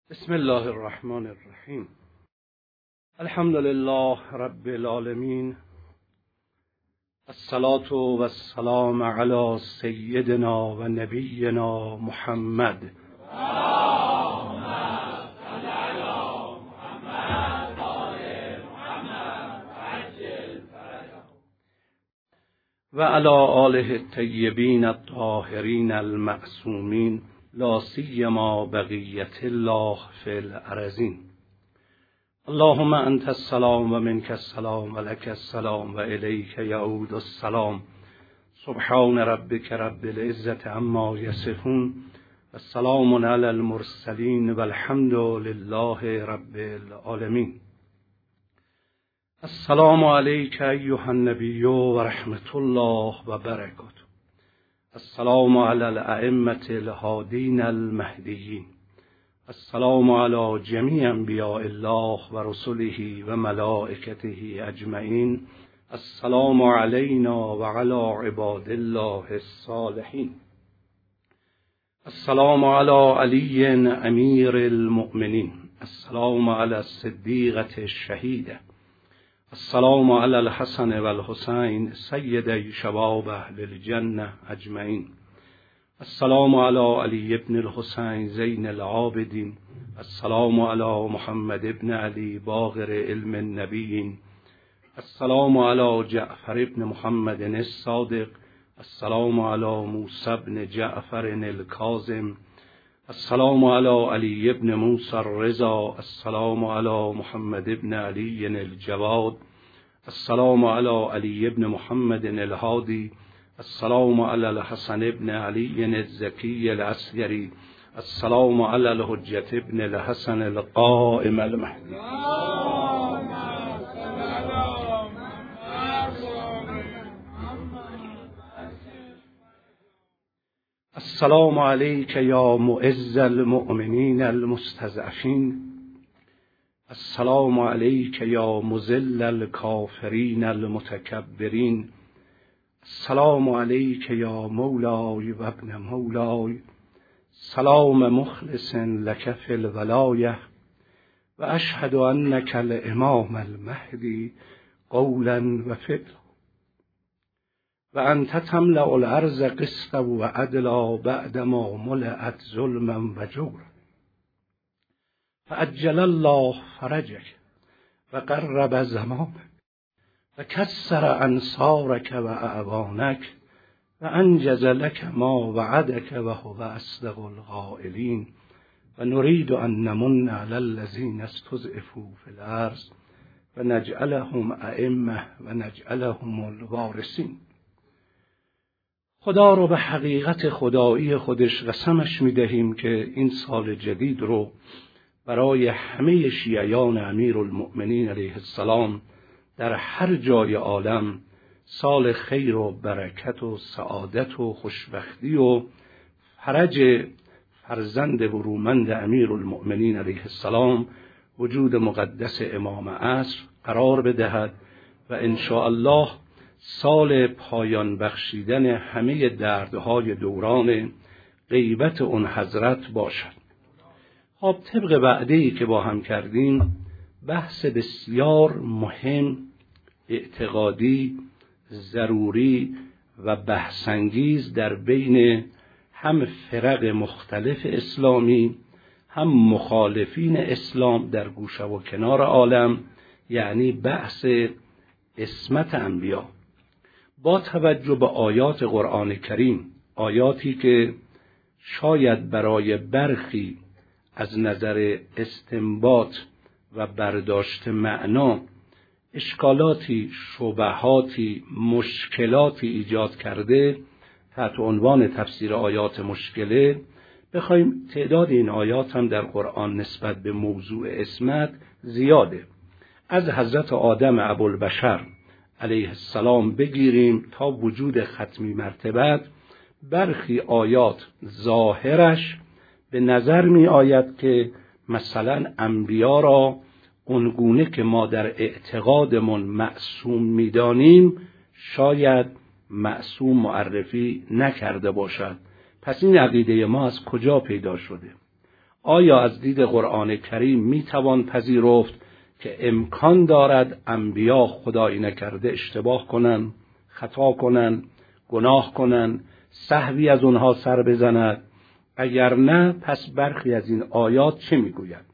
بسم الله الرحمن الرحیم. الحمد لله رب العالمین، الصلاة و السلام علی سیدنا و نبینا محمد و علی آله الطیبین الطاهرین المعصومین، لا سیما بقیت الله فی الارضین. اللهم انت السلام و منک السلام و لک السلام و الیک یعود السلام. سبحان ربک رب العزة عما یصفون و سلام علی المرسلین و الحمد لله رب العالمین. السلام علیک ایها النبی و رحمت الله و برکاته. السلام علی الائمة الهادین المهدیین. السلام علی جمیع انبیاء الله و رسله و ملائکته اجمعین. السلام علینا و علی عباد الله الصالحین. السلام علی علی امیر المؤمنین. السلام علی الصدیقة الشهیده. السلام علی الحسن و الحسین سیدی شباب اهل الجنه اجمعین. السلام علی علی ابن الحسین زین العابدین. السلام علی محمد ابن علی باقر علم النبیین. السلام علی جعفر ابن محمد الصادق. السلام علی موسی ابن جعفر الکاظم. السلام علی علی ابن موسی الرضا. السلام علی محمد ابن علی الجواد. السلام علی علی ابن محمد الهادی. السلام علی الحسن ابن علی الزکی العسکری. السلام علی الحجة ابن الحسن القائم المهدی. السلام علیک یا معز المؤمنین المستضعفین. السلام علیک یا مذل الکافرین المتکبرین. السلام علیک یا مولای و ابن مولای. سلام مخلص لک فی الولایه و اشهد انک الامام المهدی قولا و فعلا و انت تملأ الارض قسطا و عدلا بعدما ملئت ظلما و جورا. فعجل الله فرجک و قرب زمانک و کسر انصارک و اعوانک و انجز لک ما وعدک و هو اصدق القائلین. و نرید ان نمن علی الذین استضعفوا فی الارض و نجعلهم ائمة و نجعلهم الوارثین. خدا رو به حقیقت خدایی خودش قسمش میدهیم که این سال جدید رو برای همه شیعیان امیرالمؤمنین علیه السلام در هر جای عالم سال خیر و برکت و سعادت و خوشبختی و فرج فرزند برومند امیرالمؤمنین علیه السلام وجود مقدس امام عصر قرار بدهد و ان شاء الله سال پایان بخشیدن همه دردهای دوران غیبت اون حضرت باشد. خب طبق وعده‌ای که با هم کردیم، بحث بسیار مهم، اعتقادی، ضروری و بحث‌انگیز در بین هم فرق مختلف اسلامی هم مخالفین اسلام در گوشه و کنار عالم، یعنی بحث عصمت انبیا. با توجه به آیات قرآن کریم، آیاتی که شاید برای برخی از نظر استنباط و برداشت معنا اشکالاتی، شبهاتی، مشکلاتی ایجاد کرده، تحت عنوان تفسیر آیات مشکله بخوایم تعداد این آیات هم در قرآن نسبت به موضوع عصمت زیاده. از حضرت آدم ابوالبشر علیه السلام بگیریم تا وجود ختمی مرتبت، برخی آیات ظاهرش به نظر می آید که مثلا انبیا را اونگونه که ما در اعتقادمون معصوم می دانیم شاید معصوم معرفی نکرده باشد. پس این عقیده ما از کجا پیدا شده؟ آیا از دید قرآن کریم میتوان پذیرفت که امکان دارد انبیا خدایی نکرده اشتباه کنن، خطا کنن، گناه کنن، سهوی از اونها سر بزند؟ اگر نه، پس برخی از این آیات چه میگوید؟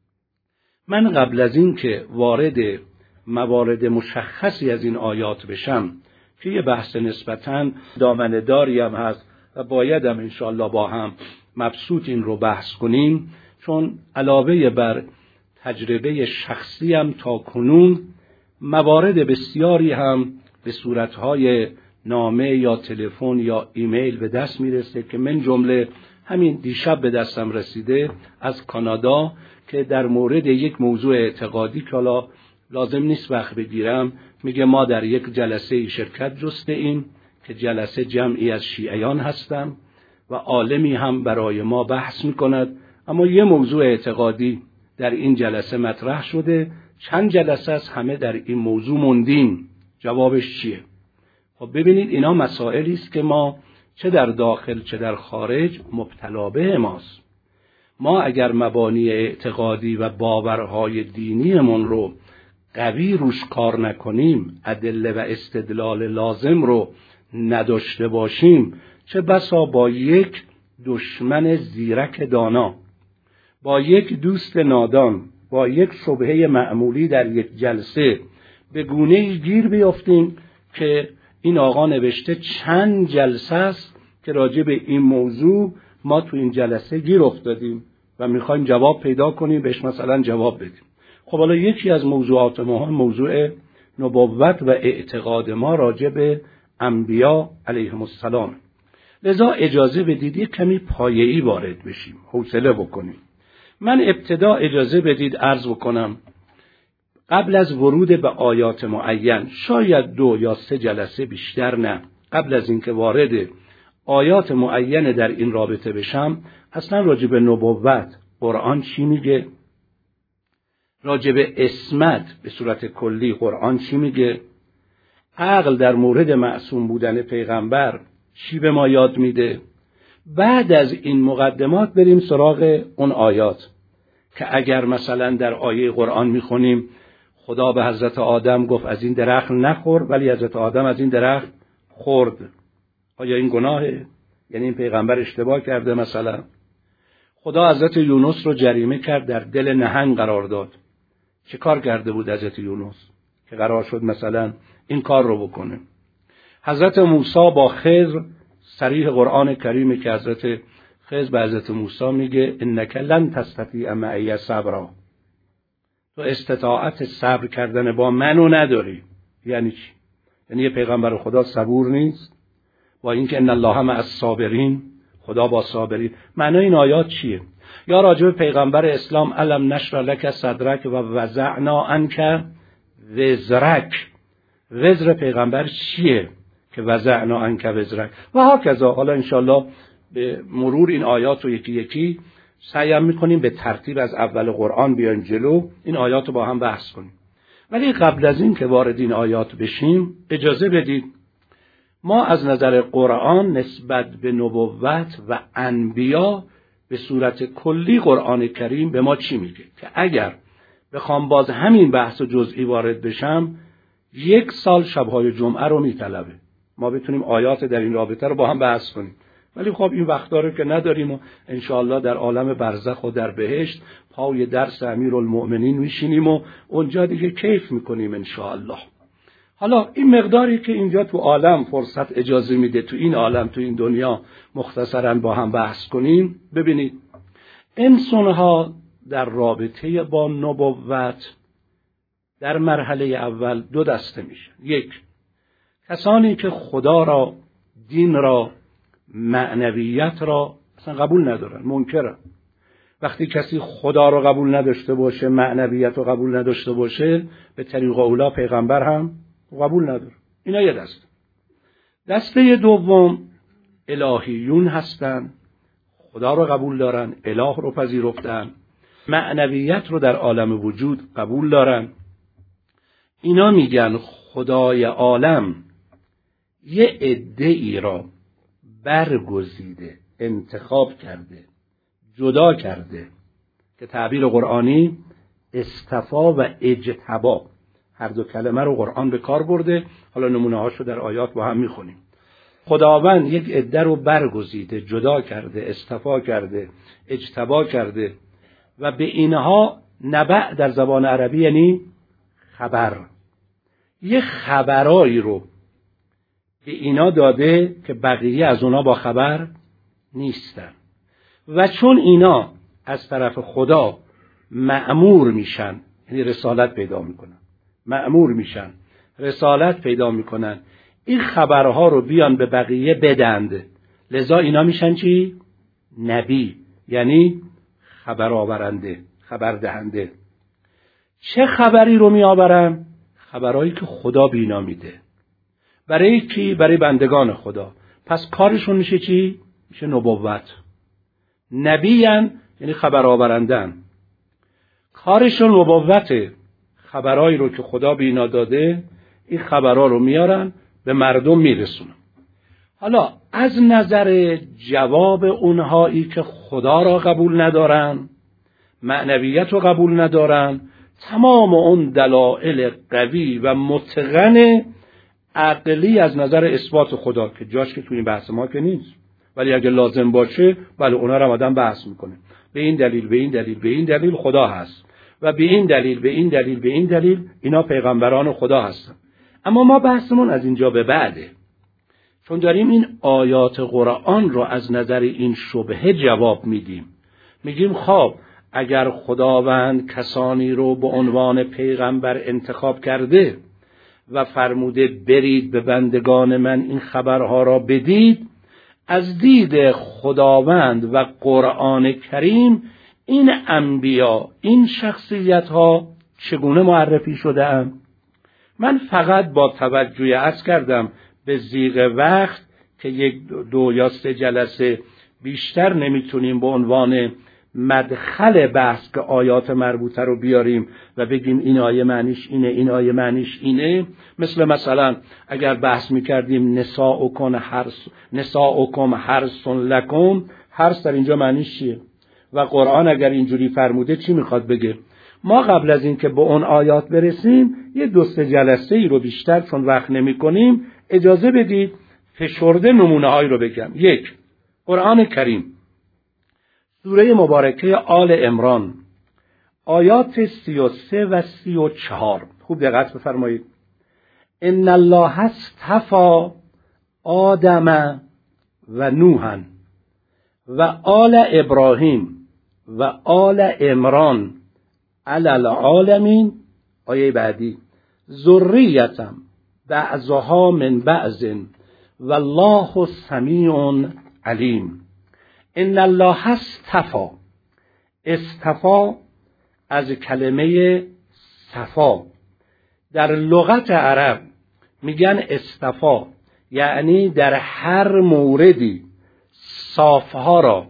من قبل از این که وارد موارد مشخصی از این آیات بشم که یه بحث نسبتاً دامنه‌داری هم هست و بایدم انشاءالله با هم مبسوط این رو بحث کنیم، چون علاوه بر تجربه شخصی هم تا کنون موارد بسیاری هم به صورتهای نامه یا تلفن یا ایمیل به دست میرسه که من جمله همین دیشب به دستم رسیده از کانادا که در مورد یک موضوع اعتقادی که حالا لازم نیست وقت بگیرم، میگه ما در یک جلسه شرکت جسته ایم که جلسه جمعی از شیعیان هستم و عالمی هم برای ما بحث میکند، اما یه موضوع اعتقادی در این جلسه مطرح شده، چند جلسه از همه در این موضوع موندیم، جوابش چیه؟ خب ببینید اینا مسائلی است که ما چه در داخل چه در خارج مبتلا به ماست. ما اگر مبانی اعتقادی و باورهای دینیمون رو قوی روش کار نکنیم، ادله و استدلال لازم رو نداشته باشیم، چه بسا با یک دشمن زیرک دانا، با یک دوست نادان، با یک شبهه معمولی در یک جلسه به گونه‌ای گیر بیافتیم که این آقا نوشته چند جلسه است که راجع به این موضوع ما تو این جلسه گیر افتادیم و میخوایم جواب پیدا کنیم، بهش مثلا جواب بدیم. خب حالا یکی از موضوعات ما موضوع نبوت و اعتقاد ما راجع به انبیا علیهم السلام. لذا اجازه بدید یک کمی پایه‌ای وارد بشیم، حوصله بکنیم. من ابتدا اجازه بدید عرض بکنم قبل از ورود به آیات معین، شاید 2 یا 3 جلسه بیشتر نه، قبل از اینکه وارد آیات معین در این رابطه بشم، اصلا راجع به نبوت قرآن چی میگه؟ راجع به عصمت به صورت کلی قرآن چی میگه؟ عقل در مورد معصوم بودن پیغمبر چی به ما یاد میده؟ بعد از این مقدمات بریم سراغ اون آیات که اگر مثلا در آیه قرآن میخونیم خدا به حضرت آدم گفت از این درخت نخور ولی حضرت آدم از این درخت خورد، آیا این گناهه؟ یعنی این پیغمبر اشتباه کرده؟ مثلا خدا حضرت یونس رو جریمه کرد، در دل نهنگ قرار داد، چه کار کرده بود حضرت یونس که قرار شد مثلا این کار رو بکنه؟ حضرت موسی با خضر، صریح قرآن کریمه که حضرت خضر به حضرت موسی میگه انک لن تستطیع معی صبرا، تو استطاعت صبر کردن با منو نداری. یعنی چی؟ یعنی یه پیغمبر خدا صبور نیست؟ با اینکه ان الله مع الصابرین، خدا با صابرین. معنای این آیات چیه؟ یا راجع به پیغمبر اسلام الم نشرح لک صدرک و وضعنا عنک وزرک، وزر پیغمبر چیه که وضعنا عنک وزرک و هاکذا. حالا انشالله به مرور این آیات رو یکی یکی سعی میکنیم به ترتیب از اول قرآن بیایم جلو، این آیات رو با هم بحث کنیم. ولی قبل از این که وارد این آیات بشیم اجازه بدید ما از نظر قرآن نسبت به نبوت و انبیا به صورت کلی قرآن کریم به ما چی میگه، که اگر بخوام باز همین بحث جزئی وارد بشم 1 سال شبهای جمعه رو میطلبه ما بتونیم آیات در این رابطه رو با هم بحث کنیم. ولی خب این وقتا رو که نداریم و انشاءالله در عالم برزخ و در بهشت پای درس امیرالمؤمنین میشینیم و اونجا دیگه کیف میکنیم انشاءالله. حالا این مقداری که اینجا تو عالم فرصت اجازه میده تو این عالم تو این دنیا مختصراً با هم بحث کنیم. ببینید انسان‌ها در رابطه با نبوت در مرحله اول 2 دسته میشن. 1 کسانی که خدا را، دین را، معنویت را اصلا قبول ندارن، منکرن. وقتی کسی خدا را قبول نداشته باشه، معنویت را قبول نداشته باشه، به طریق اولا پیغمبر هم قبول نداره. اینا یه دسته. دسته دوم الهیون هستن، خدا رو قبول دارن، اله رو پذیرفتن، معنویت رو در عالم وجود قبول دارن. اینا میگن خدای عالم یه عده‌ای را برگزیده، انتخاب کرده، جدا کرده که تعبیر قرآنی اصطفا و اجتبا، هر دو کلمه رو قرآن به کار برده. حالا نمونه هاشو در آیات با هم میخونیم. خداوند یک عده رو برگزیده، جدا کرده، اصطفا کرده، اجتبا کرده و به اینها نبأ در زبان عربی یعنی خبر. یه خبرایی رو به اینا داده که بقیه از اونا با خبر نیستن و چون اینا از طرف خدا مأمور میشن، یعنی رسالت پیدا میکنن، مأمور میشن، رسالت پیدا میکنن، این خبرها رو بیان به بقیه بدند، لذا اینا میشن چی؟ نبی، یعنی خبر آورنده، خبر دهنده. چه خبری رو میآورن؟ خبرهایی که خدا به اینا میده. برای کی؟ برای بندگان خدا. پس کارشون میشه چی؟ میشه نبوت. نبیان یعنی خبر آورندن. کارشون نبوته. خبرهایی رو که خدا به اینا داده، این خبرها رو میارن به مردم میرسونن. حالا از نظر جواب اونهایی که خدا را قبول ندارن، معنویت رو قبول ندارن، تمام اون دلایل قوی و متقن عقلی از نظر اثبات خدا که جاش که توی این بحث ما که نیست، ولی اگه لازم باشه بله اونا رو آدم بحث میکنه. به این دلیل، به این دلیل، به این دلیل خدا هست و به این دلیل، به این دلیل، به این دلیل اینا پیغمبران خدا هستن. اما ما بحثمون از اینجا به بعده، چون داریم این آیات قرآن رو از نظر این شبهه جواب میدیم. میگیم خب اگر خداوند کسانی رو به عنوان پیغمبر انتخاب کرده و فرموده برید به بندگان من این خبرها را بدید، از دید خداوند و قرآن کریم این انبیا، این شخصیت ها چگونه معرفی شده اند؟ من فقط با توجه عرض کردم به ضیق وقت که یک دو یا سه جلسه بیشتر نمیتونیم به عنوان مدخل بحث که آیات مربوطه رو بیاریم و بگیم این آیه معنیش اینه، این آیه معنیش اینه. مثلا اگر بحث میکردیم نساؤکم حرث لکم، حرث در اینجا معنیش چیه و قرآن اگر اینجوری فرموده چی میخواد بگه؟ ما قبل از این که به اون آیات برسیم یه دو سه جلسه ای رو بیشتر چون وقت نمی کنیم اجازه بدید فشرده نمونه هایی رو بگم. یک، قرآن کریم سوره مبارکه آل عمران آیات 33 و 34 خوب دقت بفرمایید. ان الله اصطفی آدم و نوحا و آل ابراهیم و آل عمران علی العالمین. آیه بعدی ذریتم بعضها من بعض والله سمیع علیم. ان الله اصطفی، اصطفا از کلمه صفا در لغت عرب میگن اصطفا، یعنی در هر موردی صافها را،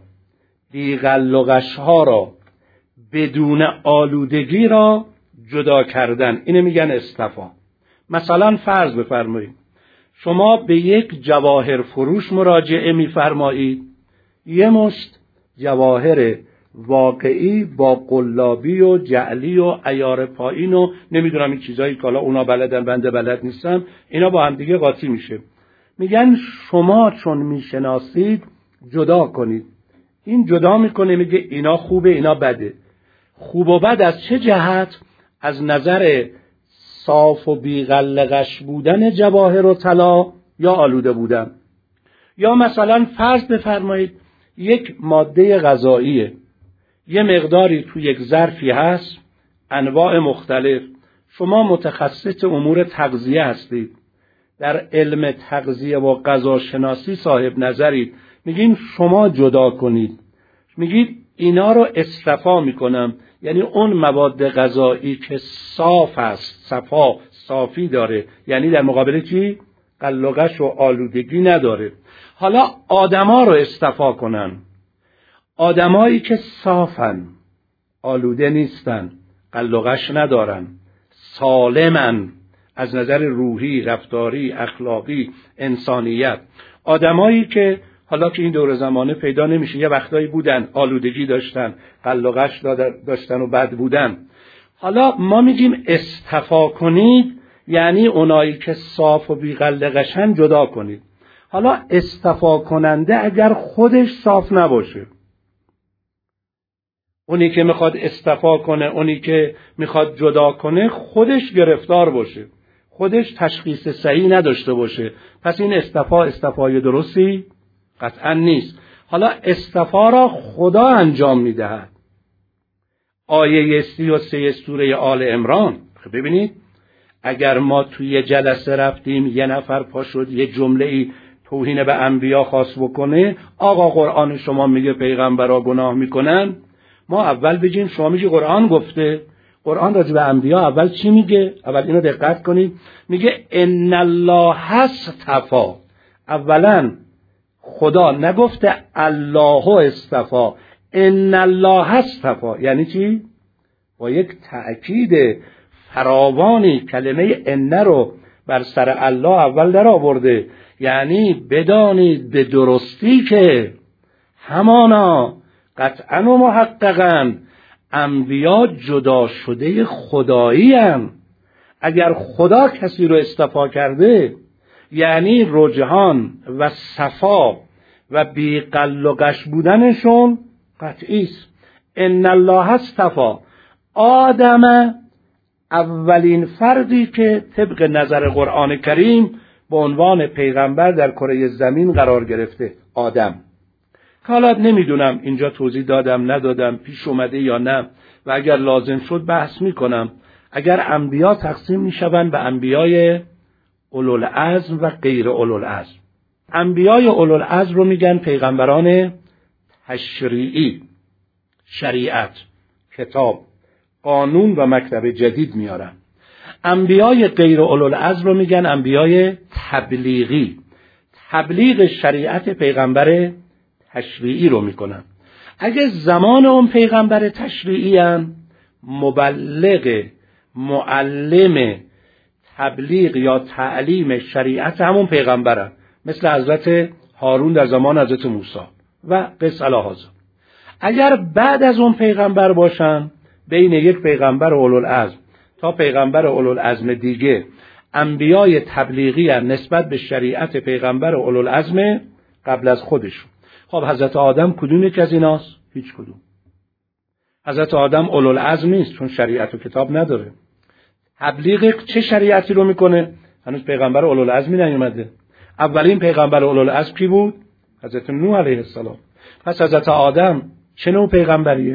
بیغلغشها را، بدون آلودگی را جدا کردن. اینه میگن اصطفا. مثلا فرض بفرمایید شما به یک جواهر فروش مراجعه میفرمایید، یه مشت جواهر واقعی با قلابی و جعلی و عیار پایین و نمیدونم این چیزایی که حالا اونا بلدن بنده بلد نیستم، اینا با هم دیگه قاطی میشه. میگن شما چون میشناسید جدا کنید. این جدا میکنه، میگه اینا خوبه اینا بده. خوب و بد از چه جهت؟ از نظر صاف و بیغلغش بودن جواهر و طلا یا آلوده بودن. یا مثلا فرض بفرمایید یک ماده غذاییه، یه مقداری تو یک ظرفی هست، انواع مختلف. شما متخصص امور تغذیه هستید، در علم تغذیه و غذاشناسی صاحب نظرید، میگیم شما جدا کنید. میگید اینا رو اصطفا میکنم، یعنی اون مواد غذایی که صاف است، صفا، صافی داره، یعنی در مقابل چی؟ قلقش و آلودگی نداره. حالا آدما رو اصطفا کنن، آدمایی که صافن، آلوده نیستن، قلقش ندارن، سالمن از نظر روحی، رفتاری، اخلاقی، انسانیت. آدمایی که حالا که این دور زمانه پیدا نمیشه، یه وقتایی بودن آلودگی داشتن، قل و غش داشتن و بد بودن. حالا ما میگیم اصطفا کنید، یعنی اونایی که صاف و بی قل غشن جدا کنید. حالا اصطفا کننده اگر خودش صاف نباشه، اونی که میخواد اصطفا کنه، اونی که میخواد جدا کنه خودش گرفتار باشه، خودش تشخیص صحیح نداشته باشه، پس این اصطفای درستی قطعا نیست. حالا اصطفا را خدا انجام میدهد. آیه 33 سوره آل عمران، ببینید اگر ما توی جلسه رفتیم یه نفر پا شد یه جمله‌ای توهین به انبیا خواست بکنه، آقا قرآن شما میگه پیغمبرها گناه میکنن، ما اول بگیم شما میگی قرآن گفته. قرآن راجع به انبیا اول چی میگه؟ اول اینو دقت کنید، میگه ان الله اصطفی. اولا خدا نگفته الله اصطفی، ان الله اصطفی. یعنی چی؟ با یک تأکید فراوانی کلمه ان رو بر سر الله اول در آورده. یعنی بدانید به درستی که همانا قطعا و محققا انبیا جدا شده خدایی هستند. اگر خدا کسی رو اصطفا کرده یعنی رجحان و صفا و بی قل و غش بودنشون قطعی است. ان الله اصطفی آدم، اولین فردی که طبق نظر قرآن کریم به عنوان پیغمبر در کره زمین قرار گرفته، آدم. حالا نمیدونم اینجا توضیح دادم ندادم، پیش اومده یا نه، و اگر لازم شد بحث میکنم. اگر انبیا تقسیم میشوند به انبیای اولوالعزم و غیر اولوالعزم. انبیای اولوالعزم رو میگن پیغمبران تشریعی، شریعت، کتاب، قانون و مکتب جدید میارن. انبیای غیر اولوالعزم رو میگن انبیای تبلیغی، تبلیغ شریعت پیغمبر تشریعی رو میکنن. اگه زمان اون پیغمبر تشریعی هم مبلغ، معلم، تبلیغ یا تعلیم شریعت همون پیغمبرن، مثل حضرت هارون در زمان حضرت موسی و قص الهازا. اگر بعد از اون پیغمبر باشن، بین یک پیغمبر اولوالعزم تا پیغمبر اولوالعزم دیگه، انبیای تبلیغی هم نسبت به شریعت پیغمبر اولوالعزم قبل از خودشون. خب حضرت آدم کدوم یک از ایناست؟ هیچ کدوم. حضرت آدم اولوالعزم نیست چون شریعت و کتاب نداره. تبلیغ چه شریعتی رو میکنه؟ هنوز پیغمبر اولوالعزمی نیومده. اولین پیغمبر اولوالعزم کی بود؟ حضرت نوح علیه السلام. پس حضرت آدم چه نوع پیغمبریه؟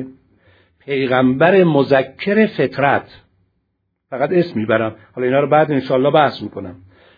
پیغمبر مذکر فطرت. فقط اسم میبرم، حالا اینا رو بعد انشالله بحث میکنم.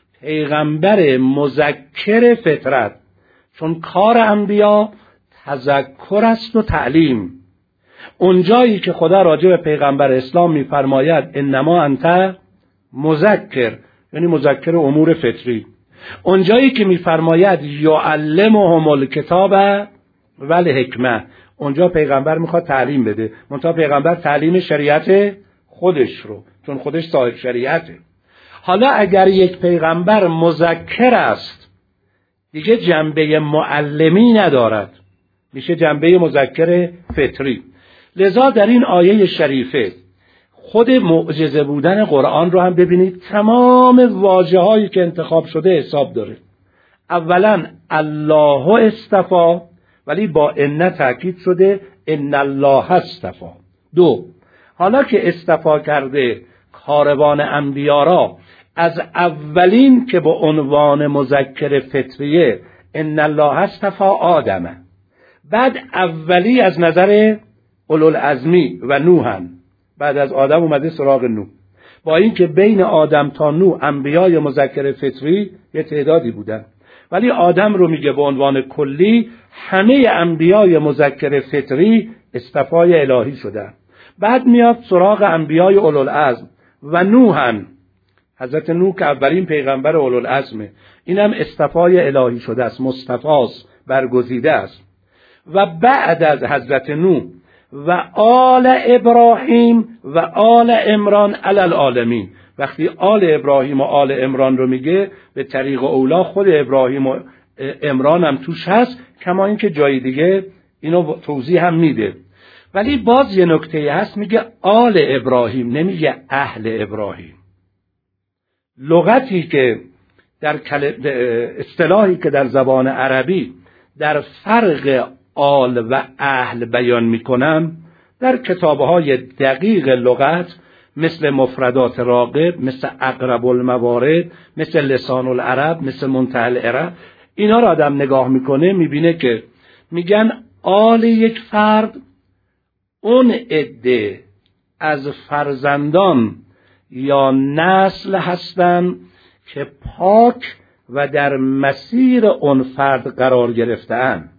پیغمبر مذکر فطرت، چون کار انبیا تذکر است و تعلیم. اونجایی که خدا راجع به پیغمبر اسلام میفرماید انما انت مذکر، یعنی مذکر امور فطری. اونجایی که میفرماید یعلمهم الکتاب و الحکمه، اونجا پیغمبر میخواد تعلیم بده، منتها پیغمبر تعلیم شریعت خودش رو، چون خودش صاحب شریعته. حالا اگر یک پیغمبر مذکر است دیگه جنبه معلمی ندارد، میشه جنبه مذکر فطری. لذا در این آیه شریفه خود معجزه بودن قرآن رو هم ببینید، تمام واژه هایی که انتخاب شده حساب داره. اولا الله اصطفی، ولی با ان تاکید شده ان الله اصطفی. دو، حالا که اصطفا کرده کاروان انبیا را، از اولین که به عنوان مذکر فطریه ان الله اصطفی آدمه، بعد اولی از نظر اولوالعزمی و نوحن، بعد از آدم اومده سراغ نوح. با اینکه بین آدم تا نوح انبیای مذکر فطری یه تعدادی بودن، ولی آدم رو میگه به عنوان کلی همه انبیای مذکر فطری اصطفای الهی شدن. بعد میاد سراغ انبیای اولوالعزم و نوحن، حضرت نوح که اولین پیغمبر اولوالعزمه، اینم اصطفای الهی شده است، مصطفاست، برگزیده است. و بعد از حضرت نوح و آل ابراهیم و آل عمران علی العالمین، وقتی آل ابراهیم و آل عمران رو میگه به طریق اولا خود ابراهیم و عمران هم توش هست، کما اینکه جای دیگه اینو توضیح هم میده. ولی باز یه نکته هست، میگه آل ابراهیم، نمیگه اهل ابراهیم. لغتی که در اصطلاحی که در زبان عربی در فرق آل و اهل بیان میکنن، در کتابهای دقیق لغت مثل مفردات راغب، مثل اقرب الموارد، مثل لسان العرب، مثل منتهی العرب، اینا را آدم نگاه میکنه میبینه که میگن آل یک فرد اون عده از فرزندان یا نسل هستن که پاک و در مسیر اون فرد قرار گرفتن.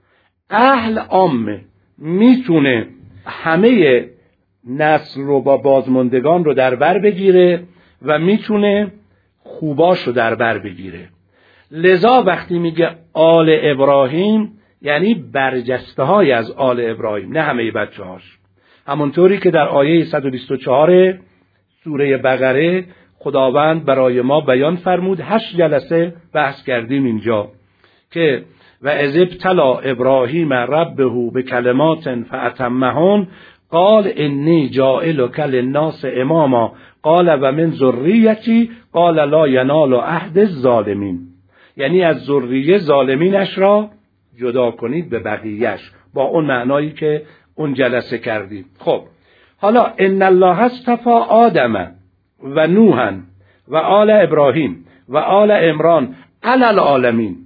اهل عامه میتونه همه نسل رو با بازماندگان رو در بر بگیره و میتونه خوباش رو در بر بگیره. لذا وقتی میگه آل ابراهیم یعنی برجسته های از آل ابراهیم، نه همه بچه هاش. همونطوری که در آیه 124 سوره بقره خداوند برای ما بیان فرمود، 8 جلسه بحث کردیم اینجا که و اذ ابتلی ابراهیم ربه بکلمات فاتمهن قال انی جاعلک للناس اماما قال و من ذریتی قال لا ینال عهد الظالمین، یعنی از ذریه ظالمینش را جدا کنید به بقیهش، با اون معنایی که اون جلسه کردیم. خب حالا ان الله اصطفى آدم و نوحا و آل ابراهیم و آل عمران علی العالمین،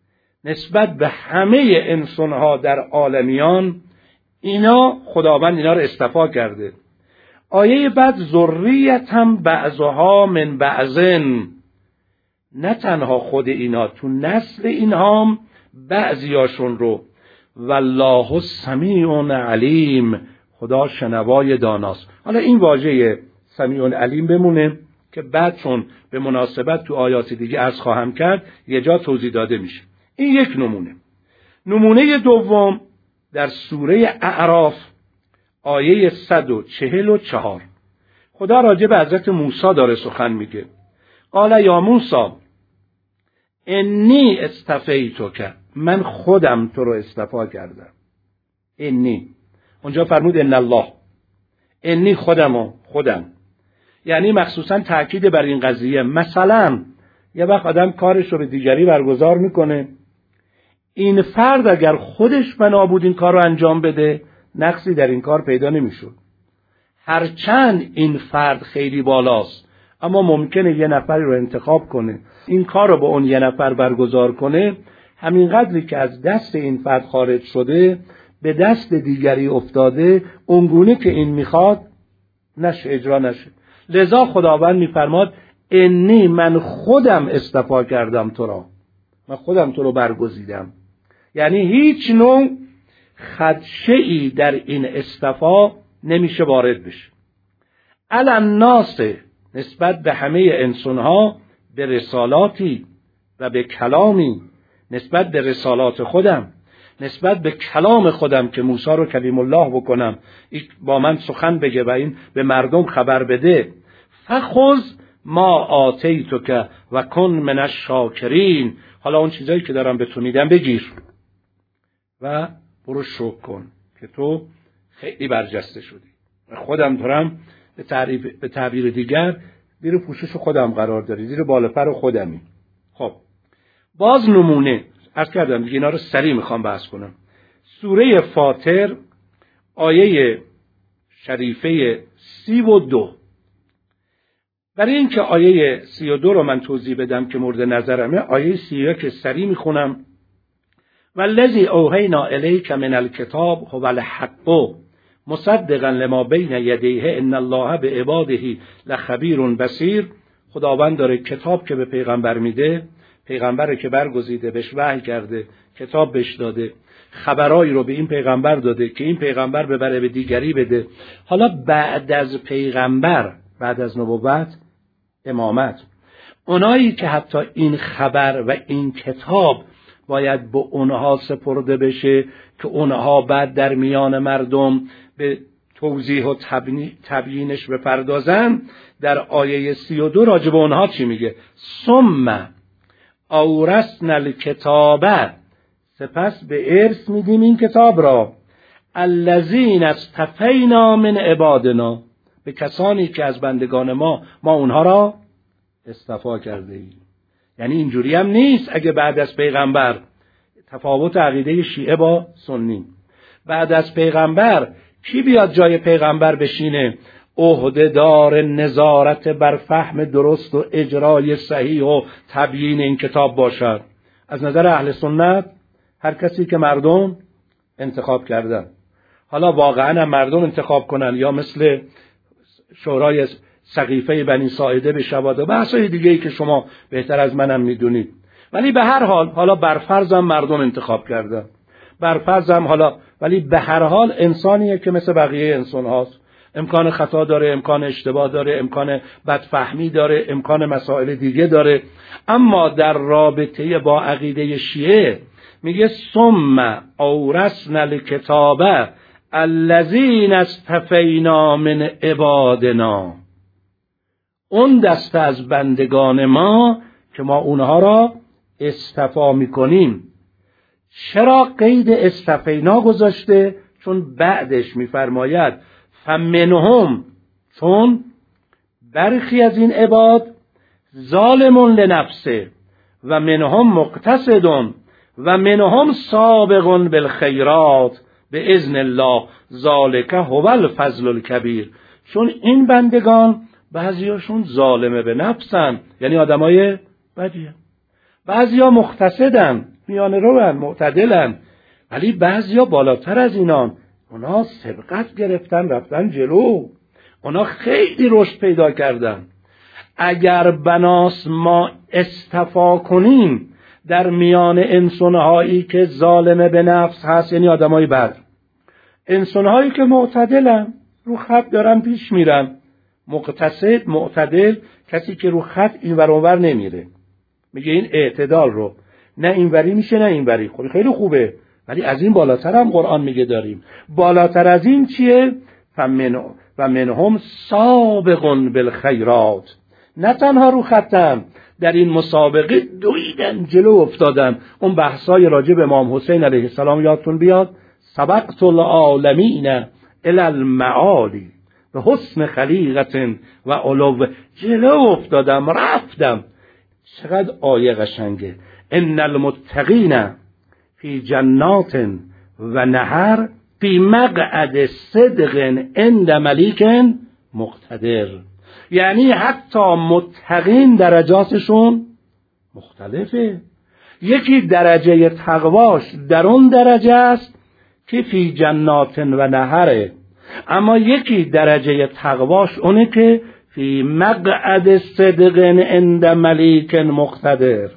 نسبت به همه انسانها در عالمیان اینا خداوند اینا رو اصطفا کرده. آیه بعد ذریت هم بعضها من بعضن، نه تنها خود اینا، تو نسل اینها هم بعضیاشون رو. والله سمیع علیم، خدا شنوای داناست. حالا این واژه سمیع علیم بمونه که بعد چون به مناسبت تو آیات دیگه عرض خواهم کرد یه جا توضیح داده میشه. این یک نمونه. نمونه دوم در سوره اعراف آیه 144 خدا راجع به حضرت موسی داره سخن میگه. قال یا موسی انی اصطفیتک، من خودم تو رو اصطفا کردم. انی اونجا فرمود ان الله، انی خودم، یعنی مخصوصا تأکید بر این قضیه. مثلا یه وقت آدم کارش رو به دیگری برگزار میکنه، این فرد اگر خودش بنا بود این کار رو انجام بده نقصی در این کار پیدا نمیشد، هرچند این فرد خیلی بالاست، اما ممکنه یه نفری رو انتخاب کنه این کار رو با اون یه نفر برگزار کنه، همین قدری که از دست این فرد خارج شده به دست دیگری افتاده، اونگونه که این میخواد نشه، اجرا نشه. لذا خداوند میفرماد انی، من خودم اصطفا کردم تو را، من خودم تو رو برگزیدم. یعنی هیچ نوع خدشه‌ای در این اصطفا نمیشه وارد بشه. علی الناس، نسبت به همه انسانها، به رسالاتی و به کلامی، نسبت به رسالات خودم، نسبت به کلام خودم که موسی رو کلیم الله بکنم، با من سخن بگه و این به مردم خبر بده. فخذ ما آتیتک و کن من الشاکرین، حالا اون چیزایی که دارم به تو میدم بگیر و برو شکر کن که تو خیلی برجسته شدی. و خودم دارم به تعبیر دیگر زیر پوشش خودم قرار داری، زیر بالپر خودمی. خب باز نمونه عرض کردم دیگه، اینا رو سریع میخوام بحث کنم. سوره فاطر آیه شریفه 32. برای اینکه آیه 32 رو من توضیح بدم که مورد نظرمه، آیه 31 که سریع میخونم. والذی اوحینا الیک من الکتاب هو الحق مصدقا لما بین یدیه ان الله بعباده لخبیر بصیر. خداوند داره کتاب که به پیغمبر میده، پیغمبره که برگزیده، بهش وحی کرده، کتاب بهش داده، خبرایی رو به این پیغمبر داده که این پیغمبر ببره به دیگری بده. حالا بعد از پیغمبر، بعد از نبوت، امامت، اونایی که حتی این خبر و این کتاب باید به اونها سپرده بشه که اونها بعد در میان مردم به توضیح و تبیینش بپردازن، در آیه 32 راجع به اونها چی میگه؟ ثم اورثنا الکتاب، سپس به ارث میدیم این کتاب را، الذین اصطفینا من عبادنا، به کسانی که از بندگان ما اونها را اصطفا کرده ایم. یعنی اینجوری هم نیست اگه بعد از پیغمبر، تفاوت عقیده شیعه با سنی، بعد از پیغمبر کی بیاد جای پیغمبر بشینه عهده‌دار نظارت بر فهم درست و اجرای صحیح و تبیین این کتاب باشد؟ از نظر اهل سنت هر کسی که مردم انتخاب کردن. حالا واقعا هم مردم انتخاب کنن یا مثل شورای سقیفه بنی ساعده بشود و بحثای دیگه‌ای که شما بهتر از منم میدونید، ولی به هر حال حالا برفرضم مردم انتخاب کردن، برفرضم حالا، ولی به هر حال انسانیه که مثل بقیه انسان هاست، امکان خطا داره، امکان اشتباه داره، امکان بدفهمی داره، امکان مسائل دیگه داره. اما در رابطه با عقیده شیعه میگه ثم اورثنا الکتاب الذین اصطفینا من عبادنا، اون دسته از بندگان ما که ما اونها را اصطفا میکنیم. چرا قید اصطفینا گذاشته؟ چون بعدش میفرماید فمنهم، چون برخی از این عباد ظالم لنفسه و منهم مقتصد و منهم سابق بالخیرات باذن الله ذالک هو الفضل الکبیر. چون این بندگان بعضیاشون ظالمه به نفسن، یعنی آدمای بدیه، بعضیا مقتصدن، میانه روان، معتدلن، ولی بعضیا بالاتر از اینان، اونا سبقت گرفتن، رفتن جلو، اونا خیلی رشد پیدا کردن. اگر بناس ما اصطفا کنیم در میان انسانهایی که ظالمه به نفس هست، یعنی آدمای بد، انسانهایی که معتدلن، رو خط دارن پیش میرن، مقتصد، معتدل، کسی که رو خط اینور اونور نمیره، میگه این اعتدال رو، نه اینوری میشه نه اینوری، خیلی خوبه، ولی از این بالاتر هم قرآن میگه داریم. بالاتر از این چیه؟ و منهم سابق بالخیرات، نه تنها رو خطن، در این مسابقه دویدن جلو افتادن. اون بحثای راجع به امام حسین علیه السلام یادتون بیاد، سبقت العالمین الی المعالی به حسن خلیقت و علو، جلو افتادم، رفتم. چقدر آیه قشنگه، ان المتقین فی جنات و نهر فی مقعد صدق عند ملیک مقتدر. یعنی حتی متقین درجاتشون مختلفه. یکی درجه تقواش در اون درجه است که فی جنات و نهره، اما یکی درجه تقواش اونه که فی مقعد صدق عند ملیک مقتدر.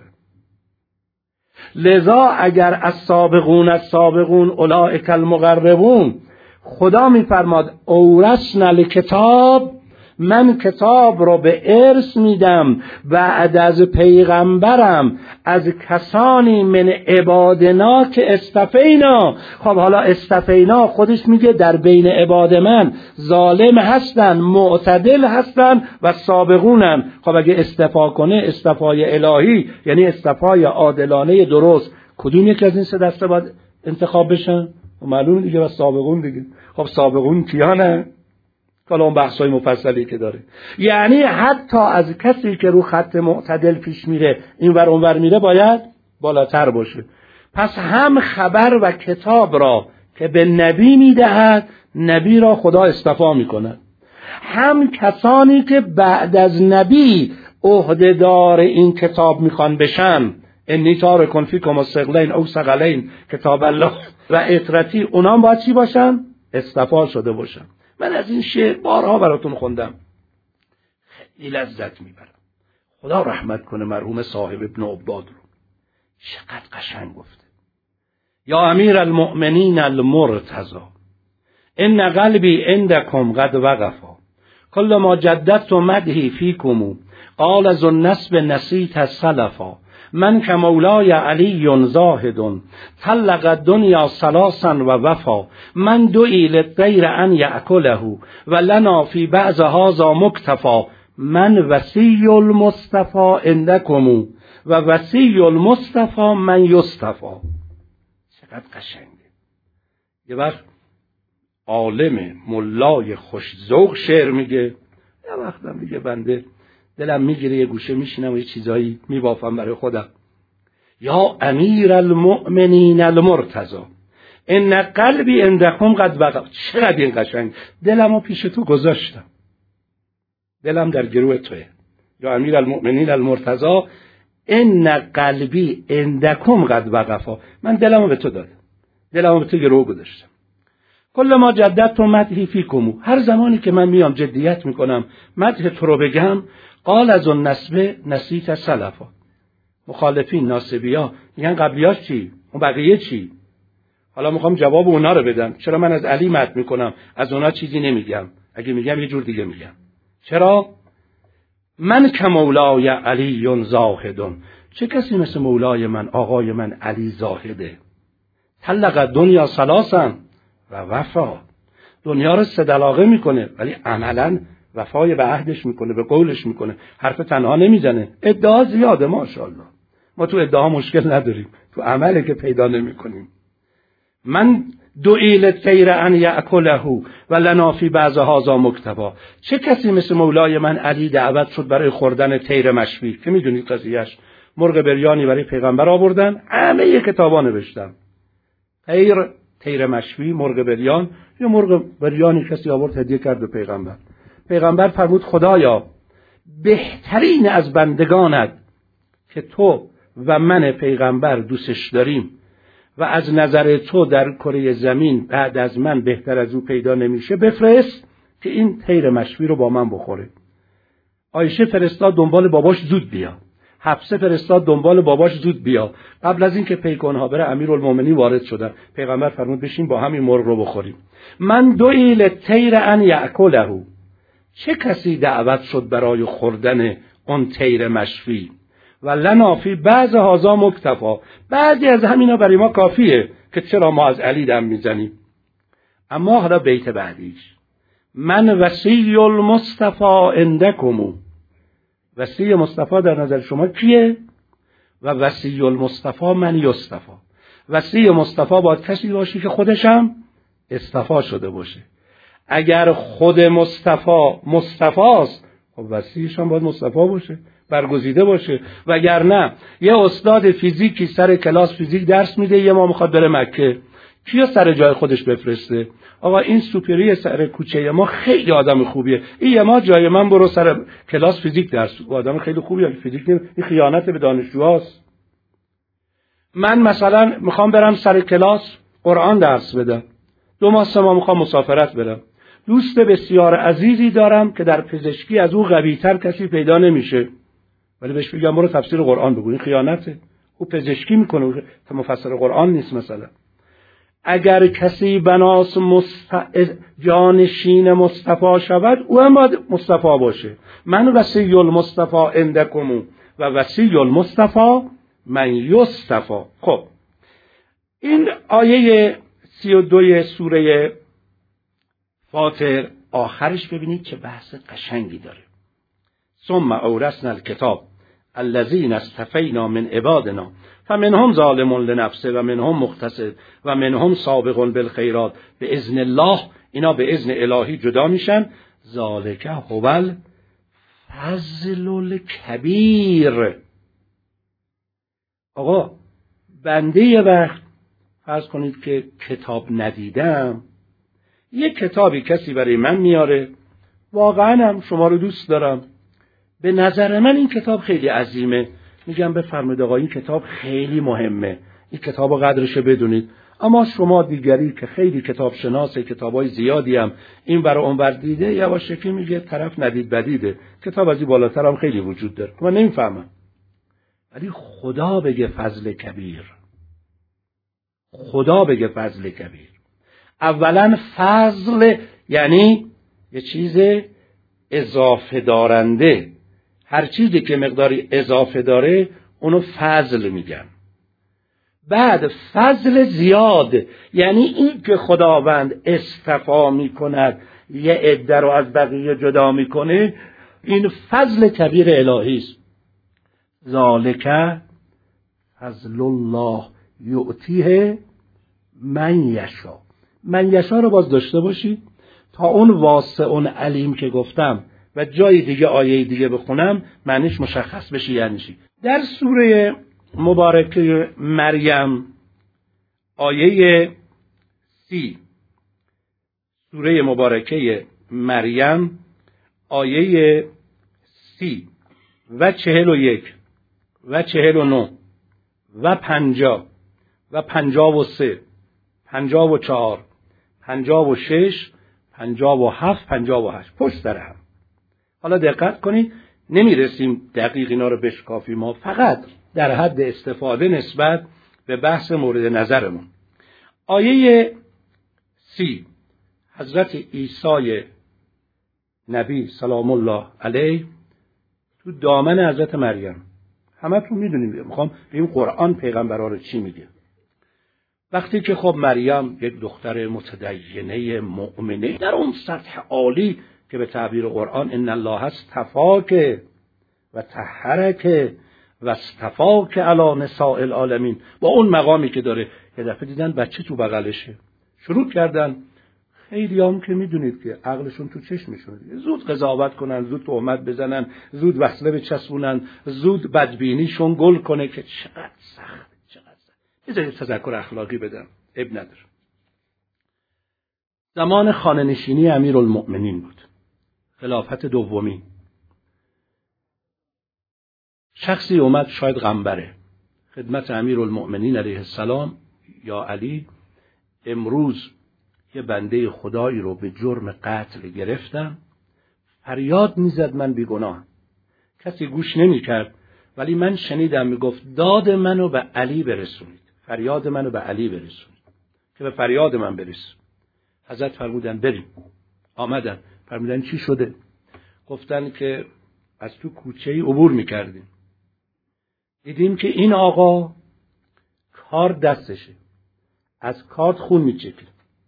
لذا اگر السابقون اولئک المقربون، خدا میفرماد اورثنا الکتاب، من کتاب رو به ارث میدم بعد از پیغمبرم از کسانی من عبادنا که اصطفینا. خب حالا اصطفینا خودش میگه در بین عباد من ظالم هستن، معتدل هستن و سابقونن. خب اگه اصطفا کنه اصطفای الهی، یعنی اصطفای عادلانه درست، کدوم یک از این سه دسته باید انتخاب بشن؟ معلومه دیگه، و سابقون دیگه. خب سابقون کیانه؟ حالا اون بحثای مفصلی که داره، یعنی حتی از کسی که رو خط معتدل پیش میره اینور اونور میره باید بالاتر باشه. پس هم خبر و کتاب را که به نبی میدهد، نبی را خدا اصطفا میکند، هم کسانی که بعد از نبی عهده‌دار این کتاب میخوان بشن، انی تارکون فیکم الثقلین او ثقلین کتاب الله و اطرتی، اونا هم باید چی باشن؟ اصطفا شده باشن. من از این شعر بارها براتون خوندم، خیلی لذت میبرم. خدا رحمت کنه مرحوم صاحب ابن عباد رو، چقدر قشنگ گفته. یا امیر المؤمنین المرتضی ان قلبی عندکم قد وقفا کل ما جددت مدحی فیکم قال ذو النسب نسیت السلفا من که مولای علی زاهد طلق الدنیا ثلاثا و وفا من دعی للطیر ان یأکله و لنا فی بعض هذا مکتفا من وصی المصطفى عندکم و وصی المصطفی من یصطفی. چقدر قشنگه. یه وقت عالم ملای خوش ذوق شعر میگه، یه وقتم میگه بنده دلم میگیره یه گوشه میشینم و یه چیزایی میبافم برای خودم. یا امیر المؤمنین المرتضی ان قلبی عندکم قد وقع. چقدر این قشنگ. دلمو پیش تو گذاشتم، دلم در گروه توئه. یا امیر المؤمنین المرتضی ان قلبی عندکم قد وقفا. من دلمو به تو دادم، دلمو به تو گروه گذاشتم. کل ما جددت مدحی فیکم، هر زمانی که من میام جدیت میکنم مدح تو رو بگم، قال از اون نسبه نسیت سلفا. مخالفین ناسبیا میگن قبلیاش چی؟ اون بقیه چی؟ حالا میخوام جواب اونا رو بدم. چرا من از علی مدح میکنم از اونا چیزی نمیگم؟ اگه میگم یه جور دیگه میگم. چرا؟ من که مولای علی زاهدون، چه کسی مثل مولای من آقای من علی زاهده. طلق دنیا ثلاثا و وفا، دنیا رو سدلاغه میکنه ولی عملا وفای به عهدش میکنه، به قولش میکنه، حرف تنها نمیزنه. ادعا زیاده ماشاءالله، ما تو ادعا مشکل نداریم، تو عمله که پیدا نمیکنیم. من دوئیل طیر ان یاکله و لنا فی بعض هذا مکتبا، چه کسی مثل مولای من علی دعوت شد برای خوردن طیر مشوی که میدونید قضیهش، مرغ بریانی برای پیغمبر آوردن، همه کتابا نوشتم طیر مشوی، مرغ بریان، یا مرغ بریانی کسی آورد هدیه کرد به پیغمبر. پیغمبر فرمود خدایا بهترین از بندگانت که تو و من پیغمبر دوستش داریم و از نظر تو در کره زمین بعد از من بهتر از او پیدا نمیشه، بفرست که این طیر مشوی رو با من بخوره. عایشه فرستاد دنبال باباش زود بیا، حفصه فرستاد دنبال باباش زود بیا. قبل از این که پیکانها بره امیرالمومنین وارد شدن. پیغمبر فرمود بشین با همین مرغ رو بخوریم. من دوئیل طیر ان یاکله، چه کسی دعوت شد برای خوردن اون طیر مشوی و لنا فی بعض هذا مکتفا، بعضی از همینا برای ما کافیه که چرا ما از علی دم میزنیم. اما حالا بیت بعدیش، من وصی المصطفی عندکم، وصی مصطفی در نظر شما کیه؟ و وصی المصطفی من یصطفی. وصی مصطفی باید کسی باشه که خودشم اصطفا شده باشه. اگر خود مصطفاست، خب وصیش هم باید مصطفی باشه، برگزیده باشه. وگرنه یه استاد فیزیکی سر کلاس فیزیک درس میده، یه ما میخواد بره مکه، کیو سر جای خودش بفرسته؟ آقا این سوپری سر کوچه ما خیلی آدم خوبیه، این ما جای من برو سر کلاس فیزیک درس، آدم خیلی خوبیه. فیزیک این خیانت به دانشجوهاست. من مثلا میخوام برم سر کلاس قرآن درس بدم، 2 ماه 3 ماه میخوام مسافرت برم، دوست بسیار عزیزی دارم که در پزشکی از او قوی‌تر کسی پیدا نمیشه، ولی بهش بگم برو تفسیر قرآن بگو، این خیانته. او پزشکی میکنه، مفسر قرآن نیست. مثلا اگر کسی بناس جانشین مصطفی شود، او هم باید مصطفی باشه. من وصی المصطفی عندکم و وصی المصطفی من یصطفی. خب این آیه 32 سوره فاطر آخرش ببینید چه بحث قشنگی داره. ثم اورثنا الکتاب الذین اصطفینا من عبادنا فمنهم ظالم لنفسه و منهم مقتصد و منهم سابق بالخیرات باذن الله. اینا به اذن الهی جدا میشن. ذالک هو الفضل الکبیر. آقا بنده یه وقت فرض کنید که کتاب ندیدم، یه کتابی کسی برای من میاره، واقعا هم شما رو دوست دارم، به نظر من این کتاب خیلی عظیمه، میگم بفرمایید آقا این کتاب خیلی مهمه، این کتابو قدرشو بدونید. اما شما دیگری که خیلی کتاب شناسه، کتابای زیادی هم این برای اون ور دیده، یواشکی میگه طرف ندید بدیده، کتاب از این بالاتر هم خیلی وجود داره. من نمیفهمم. ولی خدا بگه فضل کبیر، خدا بگه فضل کبیر. اولا فضل یعنی یه چیز اضافه دارنده، هر چیزی که مقداری اضافه داره اونو فضل میگن. بعد فضل زیاد یعنی این که خداوند اصطفا میکند، یه عده رو از بقیه جدا میکنه، این فضل کبیر الهی است. ذالک فضل الله یؤتیه من یشاء. من یشاء رو باز داشته باشید تا اون واسع علیم که گفتم و جای دیگه آیه دیگه بخونم معنیش مشخص بشه یعنی چی. در سوره مبارکه مریم آیه 30، سوره مبارکه مریم آیه 30 و 41 و 49 و 50 و 53 54 56 57 58 پشت سر هم. حالا دقت کنید، نمیرسیم دقیق اینا رو بشکافیم، ما فقط در حد استفاده نسبت به بحث مورد نظرمون. آیه 30 حضرت عیسی نبی سلام الله علیه تو دامن حضرت مریم، همه تو میدونیم، میخوام ببین قرآن پیغمبرها رو چی میگه. وقتی که خب مریم یک دختر متدینه مؤمنه در اون سطح عالی که به تعبیر قرآن ان الله اصطفاک و طهرک و اصطفاک علی نساء العالمین، با اون مقامی که داره، یه دفعه دیدن بچه تو بغلشه، شروع کردن خیلی هم که میدونید که عقلشون تو چشمشون، زود قضاوت کنن، زود تهمت بزنن، زود وصله بچسبونن، زود بدبینیشون گل کنه که چقدر سخت، چقدر سخت. بذارید تذکر اخلاقی بدم، اب نداره. زمان خانه‌نشینی امیرالمؤمنین بود، خلافت دومی. شخصی اومد، شاید غمبره، خدمت امیرالمؤمنین علیه السلام، یا علی امروز یه بنده خدایی رو به جرم قتل گرفتم. فریاد میزد من بیگناه، کسی گوش نمیکرد، ولی من شنیدم میگفت داد منو به علی برسونید، فریاد منو به علی برسونید که به فریاد من برسون. حضرت فرمودن بریم. آمدن، فرمودن چی شده؟ گفتن که از تو کوچه‌ای عبور میکردیم، دیدیم که این آقا کار دستشه، از کارت خون میچکه،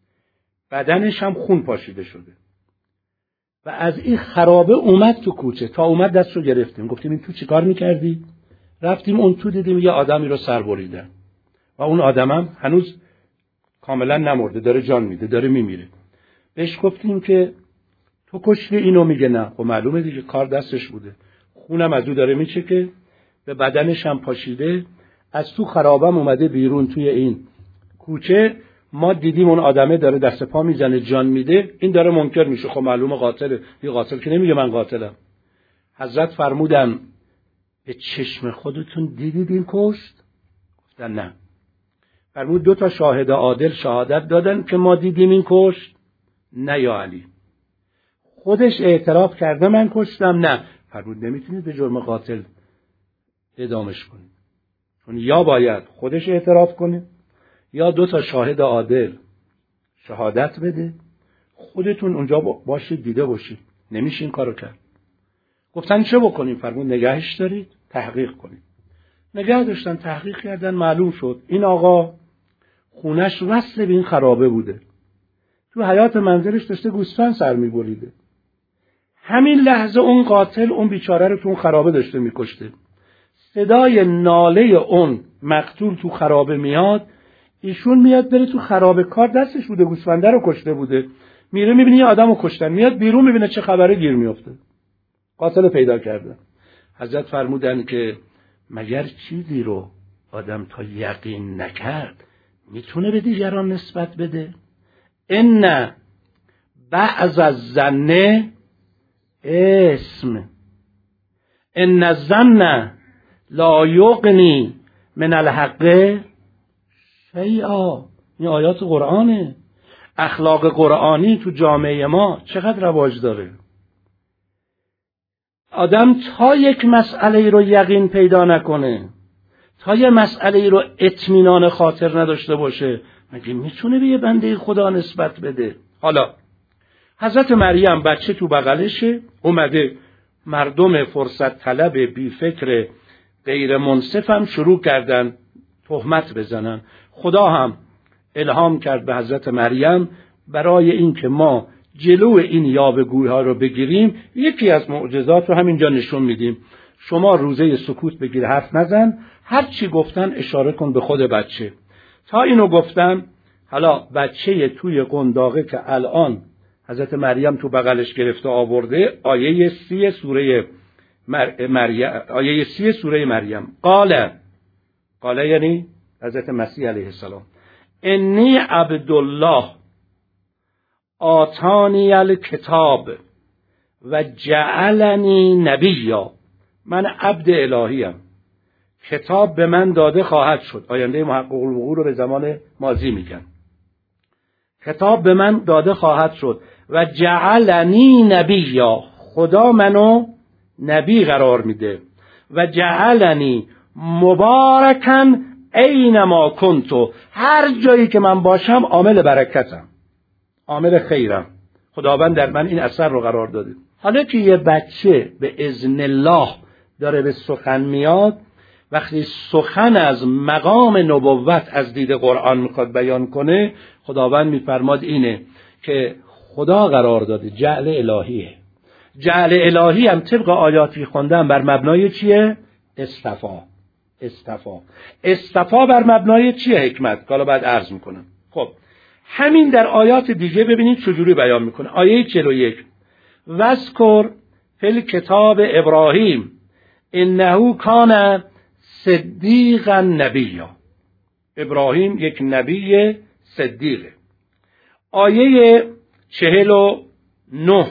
بدنش هم خون پاشیده شده و از این خرابه اومد تو کوچه. تا اومد دست رو گرفتیم، گفتیم این تو چی کار میکردی؟ رفتیم اون تو، دیدیم یه آدمی رو سر بریدن و اون آدمم هنوز کاملا نمرده، داره جان میده، داره میمیره. بهش گفتیم که تو کشتی اینو؟ میگه نه. خب معلومه دیگه، کار دستش بوده، خونم از او داره میچکه، به بدنش هم پاشیده، از تو خرابم اومده بیرون توی این کوچه. ما دیدیم اون آدمه داره دست پا میزنه، جان میده، این داره منکر میشه. خب معلومه قاتله، یه قاتل که نمیگه من قاتلم. حضرت فرمودن به چشم خودتون دیدید این کشت؟ گفتن نه. فرمود 2 شاهد عادل شهادت دادن که ما دیدیم این کشت؟ نه یا علی. خودش اعتراف کرده من کشتم؟ نه. فرمود نمیتونید به جرم قاتل اعدامش کنید، چون یا باید خودش اعتراف کنه یا 2 شاهد عادل شهادت بده، خودتون اونجا باشید، دیده باشید. نمیشه این کارو کرد. گفتن چه بکنیم؟ فرمود نگهش دارید، تحقیق کنید. نگه داشتن، تحقیق کردن، معلوم شد این آقا خونش وصل به این خرابه بوده، تو حیات منزلش داشته گوسفند سر میبریده. همین لحظه اون قاتل اون بیچاره رو تو اون خرابه داشته میکشته. صدای ناله اون مقتول تو خرابه میاد، ایشون میاد بره تو خرابه، کار دستش بوده، گوسفنده رو کشته بوده، میره میبینه یه آدمو کشتن، میاد بیرون میبینه چه خبره، گیر میفته، قاتل پیدا کرده. حضرت فرمودن که مگر چیزی رو آدم تا یقین نکرد میتونه به دیگران نسبت بده؟ ان بعض الظن اسم ان الظن لا یغنی من الحق شیئا. این آیات قرآنه. اخلاق قرآنی تو جامعه ما چقدر رواج داره. آدم تا یک مسئله رو یقین پیدا نکنه، تا یک مسئله رو اطمینان خاطر نداشته باشه، مگه میتونه به یه بنده خدا نسبت بده؟ حالا حضرت مریم بچه تو بغلشه، اومده، مردم فرصت طلب بی فکر غیر منصف هم شروع کردن تهمت بزنن. خدا هم الهام کرد به حضرت مریم برای این که ما جلو این یاوه‌گویی ها رو بگیریم، یکی از معجزات رو همینجا نشون میدیم. شما روزه سکوت بگیر، حرف نزن، هر چی گفتن اشاره کن به خود بچه. تا اینو گفتم، حالا بچه توی قنداقه که الان حضرت مریم تو بغلش گرفته آورده، آیه 30 سوره مریم قال یعنی حضرت مسیح علیه السلام، انی عبدالله آتانی الکتاب و جعلنی نبیا. من عبد الهیم، کتاب به من داده خواهد شد. آینده محقق الوقوع رو به زمان ماضی میگن. کتاب به من داده خواهد شد و جعلنی نبیا، خدا منو نبی قرار میده. و جعلنی مبارکن اینما کنتو، هر جایی که من باشم عامل برکتم، عامل خیرم. خداوند در من این اثر رو قرار داده. حالا که یه بچه به اذن الله داره به سخن میاد، وقتی سخن از مقام نبوت از دید قرآن میخواد بیان کنه، خداوند میفرماد اینه که خدا قرار داده، جعل الهیه. جعل الهی هم طبق آیاتی خوندن بر مبنای چیه؟ استفا بر مبنای چیه؟ حکمت. حالا بعد عرض میکنم. خب همین در آیات دیگه ببینید چجوری بیان میکنه. آیه 41 وذکر فی الکتاب ابراهیم انه کان صدیقا نبیا. ابراهیم یک نبی صدیقه. آیه 49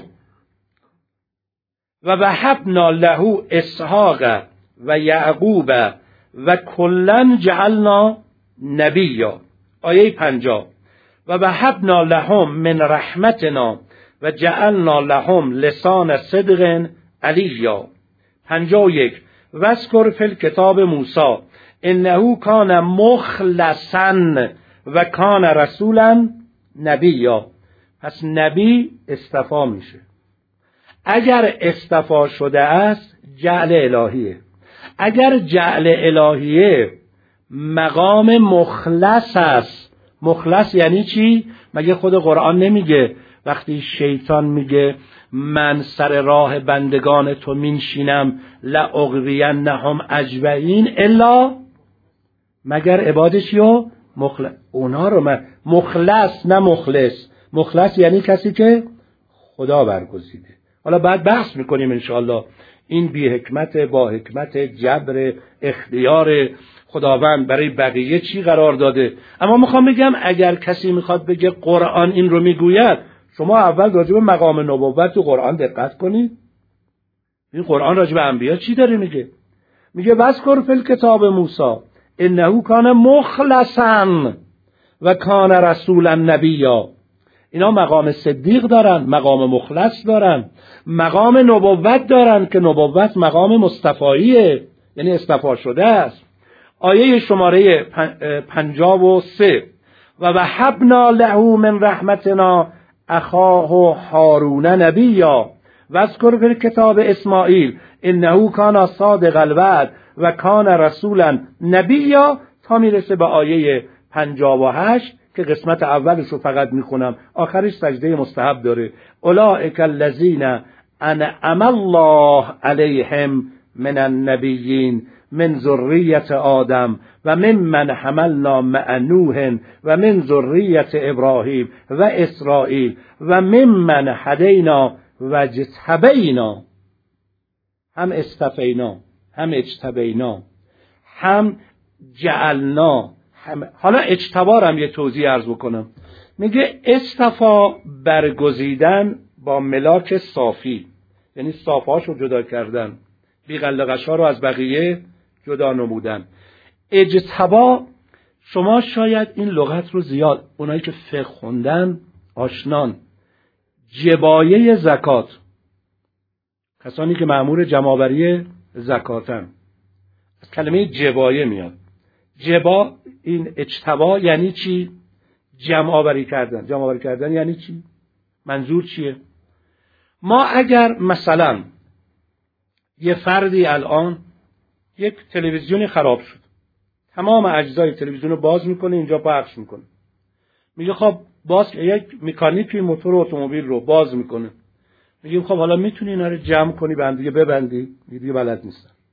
و وهبنا له اسحاق و یعقوب و کلا جعلنا نبیا. آیه 50 و وهبنا لهم من رحمتنا و جعلنا لهم لسان صدق علیا. 51 واذکر فی الکتاب موسی انه کان مخلصا و کان رسولا نبیا. پس نبی اصطفا میشه. اگر اصطفا شده است جعل الهیه. اگر جعل الهیه مقام مخلص است. مخلص یعنی چی؟ مگه خود قرآن نمیگه وقتی شیطان میگه من سر راه بندگان تو مینشینم لاغوینهم اجمعین الا، مگر عبادشیو مخلص. اونا رو مخلص نه مخلص. مخلص یعنی کسی که خدا برگزیده. حالا بعد بحث میکنیم انشاءالله این بی حکمت با حکمت، جبر، اختیار خداوند برای بقیه چی قرار داده. اما میخوام بگم اگر کسی میخواد بگه قرآن این رو میگوید، شما اول راجع به مقام نبوت تو قرآن دقت کنید. این قرآن راجع به انبیا چی داره میگه؟ میگه واذکر فی الکتاب موسی انه کان مخلصا و کان رسولا نبیا. اینا مقام صدیق دارن، مقام مخلص دارن، مقام نبوت دارن که نبوت مقام مصطفاییه، یعنی اصطفا شده است. آیه شماره 53 و وهبنا له من رحمتنا اخاه هارون نبیا واذکر فی الکتاب اسماعیل انه کان صادق الوعد و کان رسولا نبیا، تا میرسه به آیه 58 که قسمت اولش رو فقط میخونم، آخرش سجده مستحب داره. اولئک الذین انعم الله علیهم من النبیین من ذریت آدم و ممن حملنا مع نوح و من ذریت ابراهیم و اسرائیل و ممن هدینا و اجتبینا. هم استفینا، هم اجتبینا، هم جعلنا. حالا اجتبار هم یه توضیح عرض بکنم. میگه استفا برگزیدن با ملاک صافی، یعنی صافهاشو جدا کردن، بیغلقشا رو از بقیه جدا نمودن. اجتبا، شما شاید این لغت رو زیاد، اونایی که فقه خوندن آشنان، جبایه زکات، کسانی که مأمور جمع‌آوری زکاتن، از کلمه جبایه میاد. جبا، این اجتبا یعنی چی؟ جمع‌آوری کردن. جمع‌آوری کردن یعنی چی؟ منظور چیه؟ ما اگر مثلا یه فردی الان یک تلویزیونی خراب شد، تمام اجزای تلویزیون رو باز میکنه، اینجا پخش میکنه، میگه خب باز یک مکانیکی موتور اتومبیل رو باز میکنه، میگه خب حالا میتونی اینا رو جمع کنی به هم دیگه ببندی؟ میگه بلد نیستم.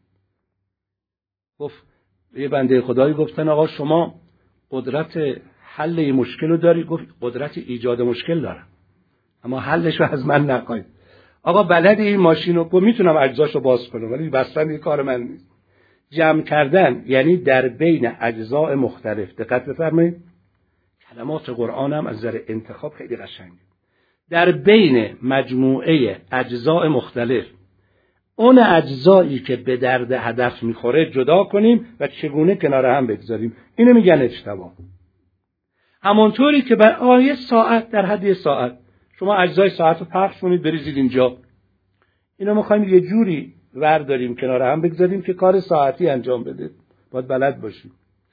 گفت یه بنده خدایی گفتن آقا شما قدرت حل این مشکل رو داری؟ گفت قدرت ایجاد مشکل دارم اما حلش رو از من نخواهید. آقا بلد این ماشین رو گفت میتونم اجزاشو باز کنم ولی بستن این کار من نیست. جمع کردن یعنی در بین اجزاء مختلف. دقت بفرمایید کلمات قرآن هم از نظر انتخاب خیلی قشنگه. در بین مجموعه اجزاء مختلف اون اجزایی که به درد هدف میخوره جدا کنیم و چگونه کنار هم بگذاریم. اینو میگن اجتبا. همونطوری که برای ساعت در حد ساعت شما اجزای ساعت رو پخش کنید بریزید اینجا، اینو میخوایم یه جوری ورداریم کنار هم بگذاریم که کار ساعتی انجام بده. باید بلد باشیم.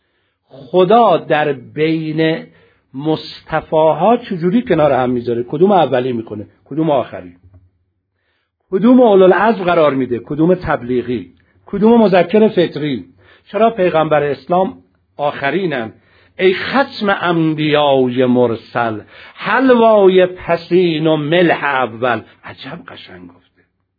خدا در بین مصطفاها چجوری کنار هم میذاره؟ کدوم اولی میکنه کدوم آخری؟ کدوم اولوالعزم قرار میده کدوم تبلیغی؟ کدوم مذکر فطری؟ چرا پیغمبر اسلام آخرینن؟ ای ختم انبیای مرسل حلوای پسین و ملح اول. عجب قشنگ گفته.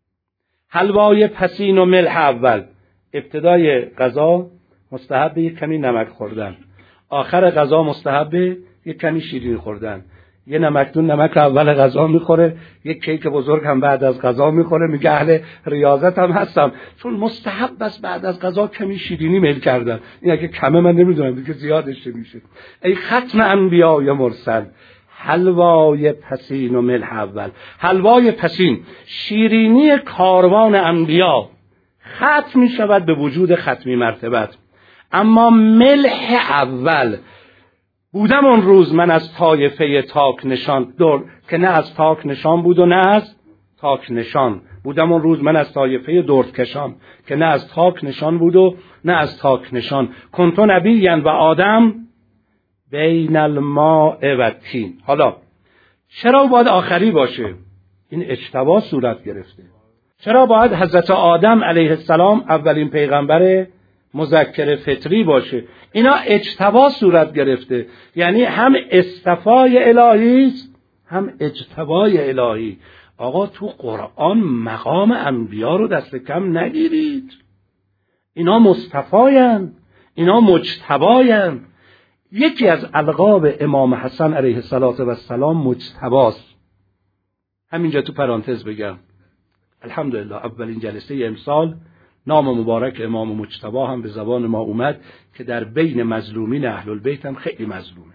حلوای پسین و ملح اول. ابتدای غذا مستحب یک کمی نمک خوردن، آخر غذا مستحب یک کمی شیرین خوردن. یه نمکدون نمک اول غذا میخوره، یک کیک بزرگ هم بعد از غذا میخوره. میگه اهل ریاضت هم هستم چون مستحب است بعد از غذا کمی شیرینی میل کردن. این اگه کمه من نمیدونم دیگه زیادش میشه. ای ختم انبیای مرسل حلوای پسین و ملح اول. حلوای پسین شیرینی کاروان انبیا ختم میشود به وجود ختمی مرتبت. اما ملح اول بودم اون روز من از طایفه تاک نشان دور که نه از تاک نشان بود و نه از تاک نشان. بودم اون روز من از طایفه درد کشان که نه از تاک نشان بود و نه از تاک نشان. کنتو نبیًا و آدم بین الماء و تین. حالا چرا باید آخری باشه؟ این اجتبا صورت گرفته. چرا باید حضرت آدم علیه السلام اولین پیغمبر مذکر فطری باشه؟ اینا اجتبا صورت گرفته. یعنی هم اصطفای الهی است هم اجتبای الهی. آقا تو قرآن مقام انبیا رو دست کم نگیرید. اینا مصطفاین، اینا مجتباین. یکی از القاب امام حسن علیه السلام مجتباست. همینجا تو پرانتز بگم الحمدلله اولین جلسه امسال نام مبارک امام مجتبی هم به زبان ما اومد که در بین مظلومین اهل البیت هم خیلی مظلومه.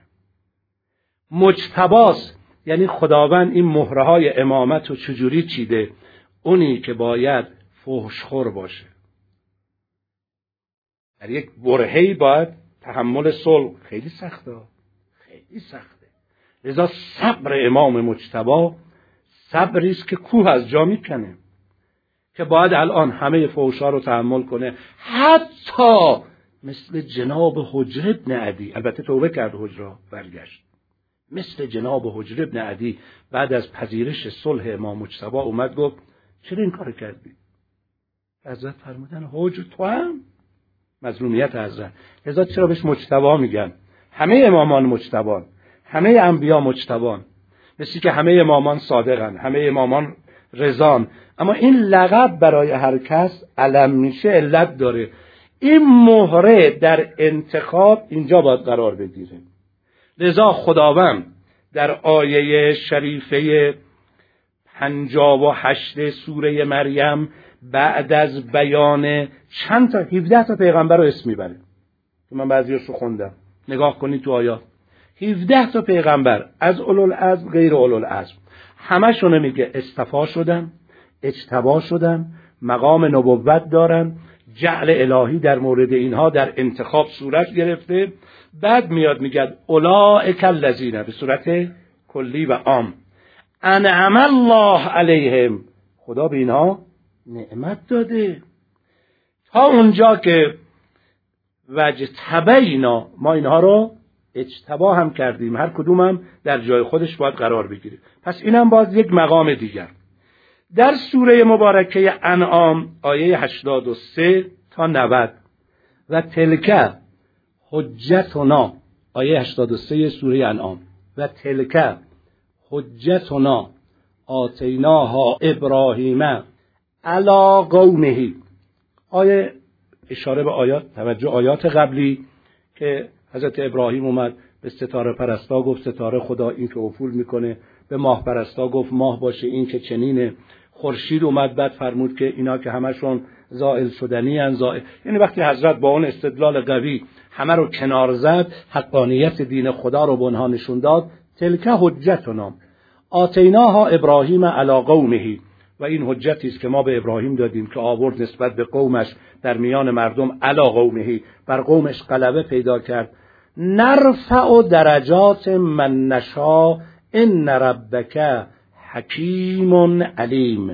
مجتباست یعنی خداوند این مهرهای امامت رو چجوری چیده؟ اونی که باید فحشخور باشه در یک برهه‌ای باید تحمل صلح. خیلی سخته، خیلی سخته. لذا صبر امام مجتبی صبری است که کوه از جا میکنه، که باید الان همه فحشا رو تحمل کنه. حتی مثل جناب حجر ابن عدی، البته توبه کرد حجر برگشت، مثل جناب حجر ابن عدی بعد از پذیرش صلح امام مجتبی اومد گفت چرا این کار کردی؟ حضرت فرمودن حجر تو هم مظلومیت حضرت. لذا چرا بهش مجتبی میگن؟ همه امامان مجتبان، همه انبیا مجتبان، مثل که همه امامان صادقن، همه امامان رضان. اما این لقب برای هر کس علم میشه علت داره. این مهره در انتخاب اینجا باید قرار بگیره. لذا خداوند در آیه شریفه 58 سوره مریم بعد از بیان چند تا 17 تا پیغمبر رو اسم میبره که من بعضیش رو خوندم. نگاه کنید تو آیات 17 تا پیغمبر از اولوالعزم غیر اولوالعزم همشون میگه اصطفا شدن، اجتبا شدن، مقام نبوت دارن، جعل الهی در مورد اینها در انتخاب صورت گرفته. بعد میاد میگه اولئک الذین به صورت کلی و عام انعم الله علیهم، خدا به اینها نعمت داده. تا اونجا که وجتبینا، ما اینها رو اجتبا هم کردیم، هر کدوم هم در جای خودش باید قرار بگیره. پس اینم باز یک مقام دیگر. در سوره مبارکه انعام آیه 83 تا 90 و تلک حجتنا، آیه 83 سوره انعام، و تلک حجتنا آتیناها ابراهیم علی قومه. آیه اشاره به آیات، توجه آیات قبلی که حضرت ابراهیم اومد به ستاره پرستا گفت ستاره خدا این که افول میکنه، به ماه پرستا گفت ماه باشه این که چنینه، خورشید اومد بعد فرمود که اینا که همشون زائل شدنی ان زائل. یعنی وقتی حضرت با اون استدلال قوی همه رو کنار زد، حقانیت دین خدا رو به اونها نشون داد. تلک حجتنا آتیناها ابراهیم علی قومه، و این حجتی است که ما به ابراهیم دادیم که آورد نسبت به قومش در میان مردم علی قومه، بر قومش غلبه پیدا کرد. نرفع درجات من نشاء ان ربک حکیم علیم.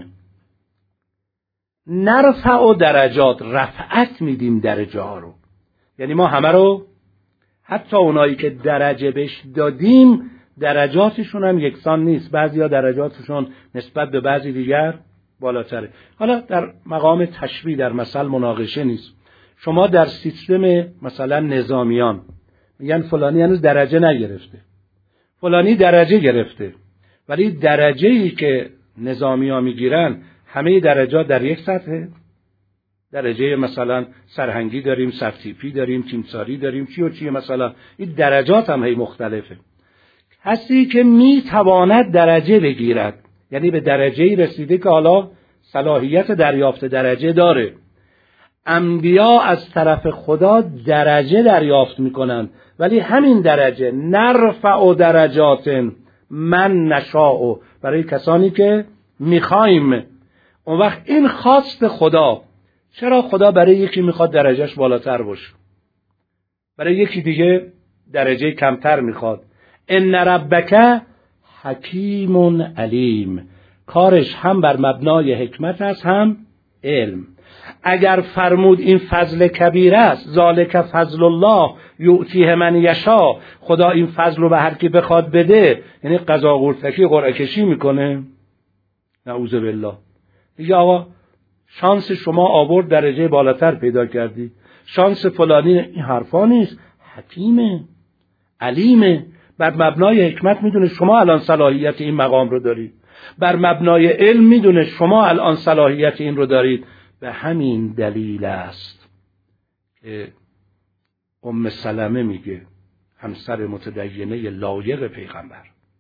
نرفع درجات، رفعت میدیم درجه ها رو، یعنی ما همه رو، حتی اونایی که درجه بهش دادیم درجاتشون هم یکسان نیست، بعضیا درجاتشون نسبت به بعضی دیگر بالاتره. حالا در مقام تشبیه در مثل مناقشه نیست. شما در سیستم مثلا نظامیان میگن فلانی هنوز درجه نگرفته، فلانی درجه گرفته، ولی درجه‌ای که نظامیان میگیرن همه درجات در یک سطحه. درجه مثلا سرهنگی داریم، سرتیپی داریم، تیمساری داریم، چی و چی، مثلا این درجات هم هی مختلفه. کسی که میتواند درجه بگیرد، یعنی به درجه‌ای رسیده که حالا صلاحیت دریافت درجه داره. انبیا از طرف خدا درجه دریافت میکنند، ولی همین درجه نرفع درجات من نشاء، برای کسانی که میخوایم. اون وقت این خواست خدا، چرا خدا برای یکی میخواد درجهش بالاتر باشه، برای یکی دیگه درجه کمتر میخواد؟ ان ربک حکیم علیم، کارش هم بر مبنای حکمت است هم علم. اگر فرمود این فضل کبیر است، ذالک فضل الله یؤتیه من یشاء، خدا این فضل رو به هر کی بخواد بده، یعنی قضا قرتکی قرعه کشی میکنه؟ نعوذ بالله. دیگه آقا شانس شما آورد درجه بالاتر پیدا کردی، شانس فلانی، این حرفا نیست. حکیمه، علیمه، بر مبنای حکمت میدونه شما الان صلاحیت این مقام رو دارید، بر مبنای علم میدونه شما الان صلاحیت این رو دارید. به همین دلیل است که ام سلمه میگه، همسر متدینه لایق پیغمبر،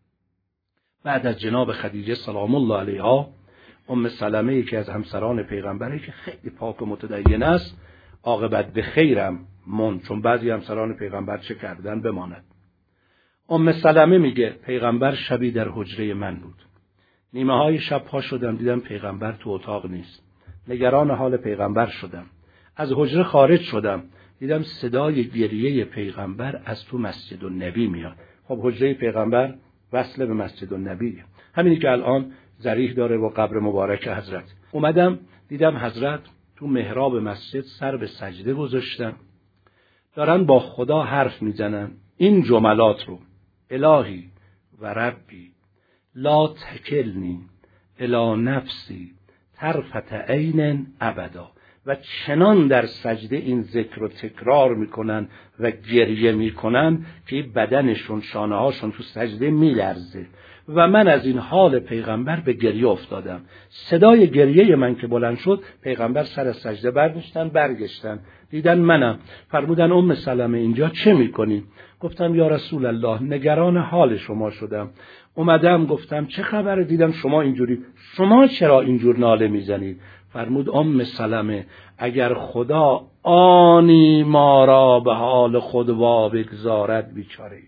بعد از جناب خدیجه سلام الله علیها، ام سلمه یکی از همسران پیغمبره که خیلی پاک و متدینه است، عاقبت به خیرم من، چون بعضی همسران پیغمبر چه کردن بماند. ام سلمه میگه پیغمبر شبی در حجره من بود، نیمه های شب پا شدم دیدم پیغمبر تو اتاق نیست، نگران حال پیغمبر شدم، از حجره خارج شدم دیدم صدای گریه پیغمبر از تو مسجد النبی میاد. خب حجره پیغمبر وصل به مسجد النبی، همینی که الان ضریح داره با قبر مبارک حضرت. اومدم دیدم حضرت تو محراب مسجد سر به سجده گذاشتن، دارن با خدا حرف میزنن این جملات رو: الهی و ربی لا تکلنی الی نفسی طرفت عین ابدا، و چنان در سجده این ذکر رو تکرار میکنن و گریه میکنن که بدنشون، شانه هاشون تو سجده میلرزه. و من از این حال پیغمبر به گریه افتادم. صدای گریه من که بلند شد، پیغمبر سر از سجده برداشتن برگشتن، دیدن منم، فرمودن ام سلمه اینجا چه میکنی؟ گفتم یا رسول الله نگران حال شما شدم، اومدم گفتم چه خبره، دیدم شما اینجوری، شما چرا اینجور ناله میزنید؟ فرمود ام سلمه اگر خدا آنی ما را به حال خود وا بگذارد بیچاره.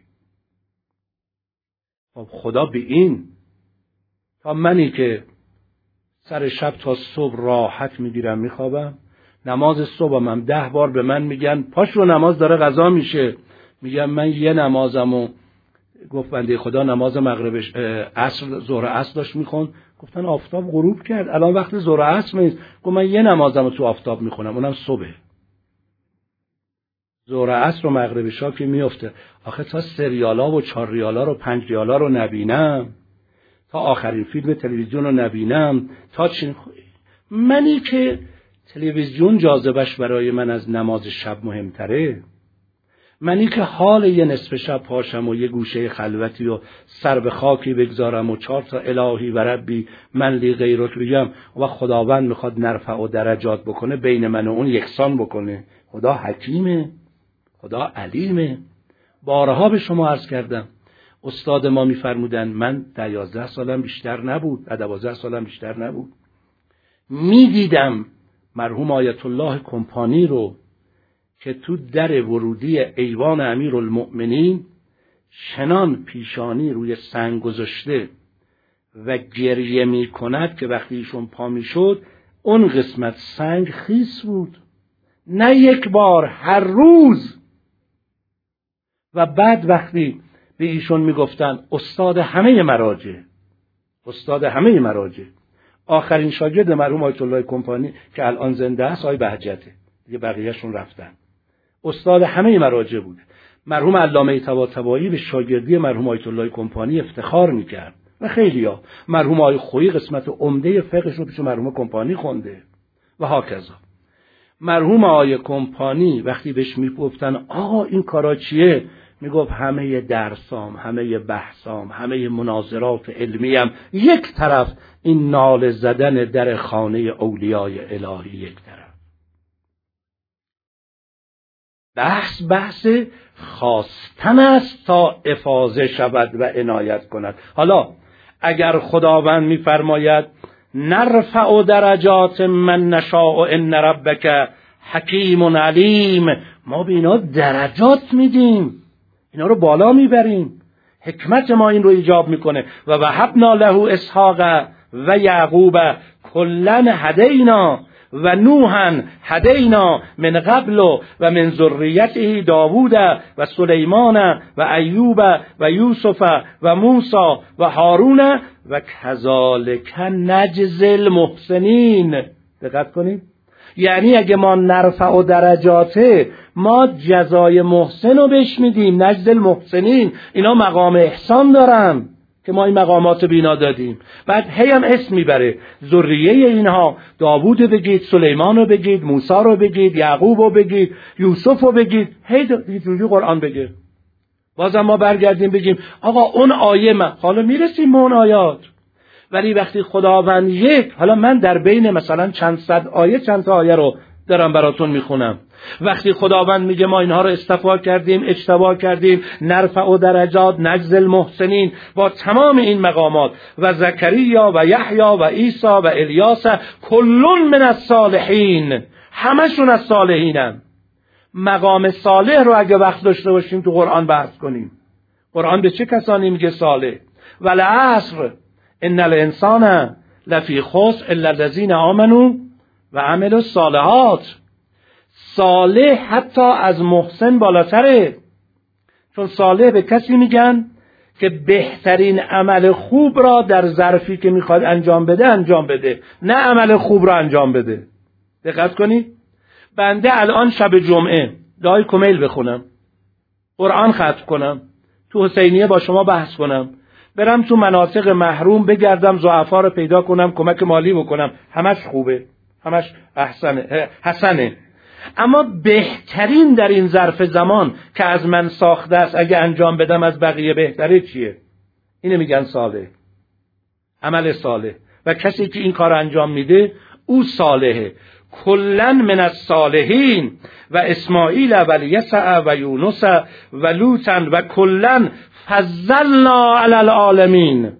خدا به این، تا منی که سر شب تا صبح راحت میگیرم میخوابم، نماز صبحم هم 10 بار به من میگن پاشو نماز داره قضا میشه، میگم من یه نمازمو، گفت بنده خدا نماز مغرب عصر ظهر عصر داشت میخوند، گفتن آفتاب غروب کرد الان وقت ظهر عصر نیست، گفت من یه نمازمو تو آفتاب میخونم اونم صبح. ظهر عصر و مغرب شا که میفته، آخه تا 3 ریالا و 4 ریالا رو 5 ریالا رو نبینم، تا آخرین فیلم تلویزیون رو نبینم، تا منی که تلویزیون جاذبش برای من از نماز شب مهمتره، منی که حال یه نصف شب پاشم و یه گوشه خلوتی و سر به خاکی بگذارم و 4 تا الهی و ربی من لی غیرک بگم و خداوند میخواد نرفع و درجات بکنه، بین من و اون یکسان بکنه. خدا حکیمه، خدا علیمه. بارها به شما عرض کردم، استاد ما میفرمودن، من در 11 سالم بیشتر نبود، در 12 سالم بیشتر نبود، میدیدم مرحوم آیت الله کمپانی رو که تو در ورودی ایوان امیرالمؤمنین چنان پیشانی روی سنگ گذاشته و گریه می کند که وقتی ایشون پا می شد اون قسمت سنگ خیس بود، نه یک بار، هر روز. و بعد وقتی به ایشون می گفتن استاد همه مراجع، استاد همه مراجع، آخرین شاگرد مرحوم آیت الله کمپانی که الان زنده است آقای بهجته، دیگه بقیه‌شون رفتن، استاد همه مراجع بود. مرحوم علامه طباطبایی به شاگردی مرحوم آیت الله کمپانی افتخار میکرد و خیلیا. مرحوم آقای خویی قسمت عمده فقهش رو پیش مرحوم کمپانی خونده و هاکذا. مرحوم آقای کمپانی وقتی بهش میگفتن آقا این کارا چیه، میگفت همه درسام، همه بحثام، همه مناظرات علمیم یک طرف، این ناله زدن در خانه اولیای الهی یک طرف. بحث خواستن است تا افاضه شود و عنایت کند. حالا اگر خداوند میفرماید نرفع درجات من نشاء ان ربک حکیم علیم، ما به اینا درجات میدیم، اینا رو بالا میبریم، حکمت ما این رو ایجاب میکنه. و وهبنا له اسحاق و یعقوب کلا هدینا و نوحا هدینا من قبل و من ذریته داوود و سلیمان و ایوب و یوسف و موسی و هارون و کذالک نجزی المحسنین. دقت کنید، یعنی اگه ما نرفع درجاته، ما جزای محسن رو بهش میدیم، نجزی المحسنین. اینا مقام احسان دارن که ما این مقامات بینا دادیم. بعد هی هم اسم میبره، ذریه اینها داوود بگید، سلیمان رو بگید، موسی رو بگید، یعقوب رو بگید، یوسف رو بگید، هی اینجوری قرآن بگه. بازم ما برگردیم بگیم آقا اون آیه، من حالا میرسیم به اون آیات، ولی وقتی خداوند یک، حالا من در بین مثلا چند صد آیه چند تا آیه رو دارم براتون میخونم، وقتی خداوند میگه ما اینها رو اصطفا کردیم، اجتبا کردیم، نرفع درجات نجزی المحسنین، با تمام این مقامات، و زکریا و یحیی و عیسی و الیاس کلون من الصالحین، همشون از صالحینن. مقام صالح رو اگه وقت داشته باشیم تو قرآن بحث کنیم. قرآن به چه کسانی میگه صالح؟ والعصر ان الانسان لفی خسر الا الذین آمنوا و عملوا الصالحات. صالح حتی از محسن بالاتره، چون صالح به کسی میگن که بهترین عمل خوب را در ظرفی که میخواد انجام بده، نه عمل خوب را انجام بده. دقت کنید، بنده الان شب جمعه دعای کمیل بخونم، قرآن ختم کنم، تو حسینیه با شما بحث کنم، برم تو مناطق محروم بگردم، ضعفا رو پیدا کنم، کمک مالی بکنم، همش خوبه، همش حسنه. اما بهترین در این ظرف زمان که از من ساخته است اگه انجام بدم از بقیه بهتره چیه؟ اینو میگن صالح، عمل صالح. و کسی که این کار انجام میده او صالحه. کلن من الصالحین و اسماعیل و الیسع و یونس و لوطا و کلن فضلنا علی العالمین.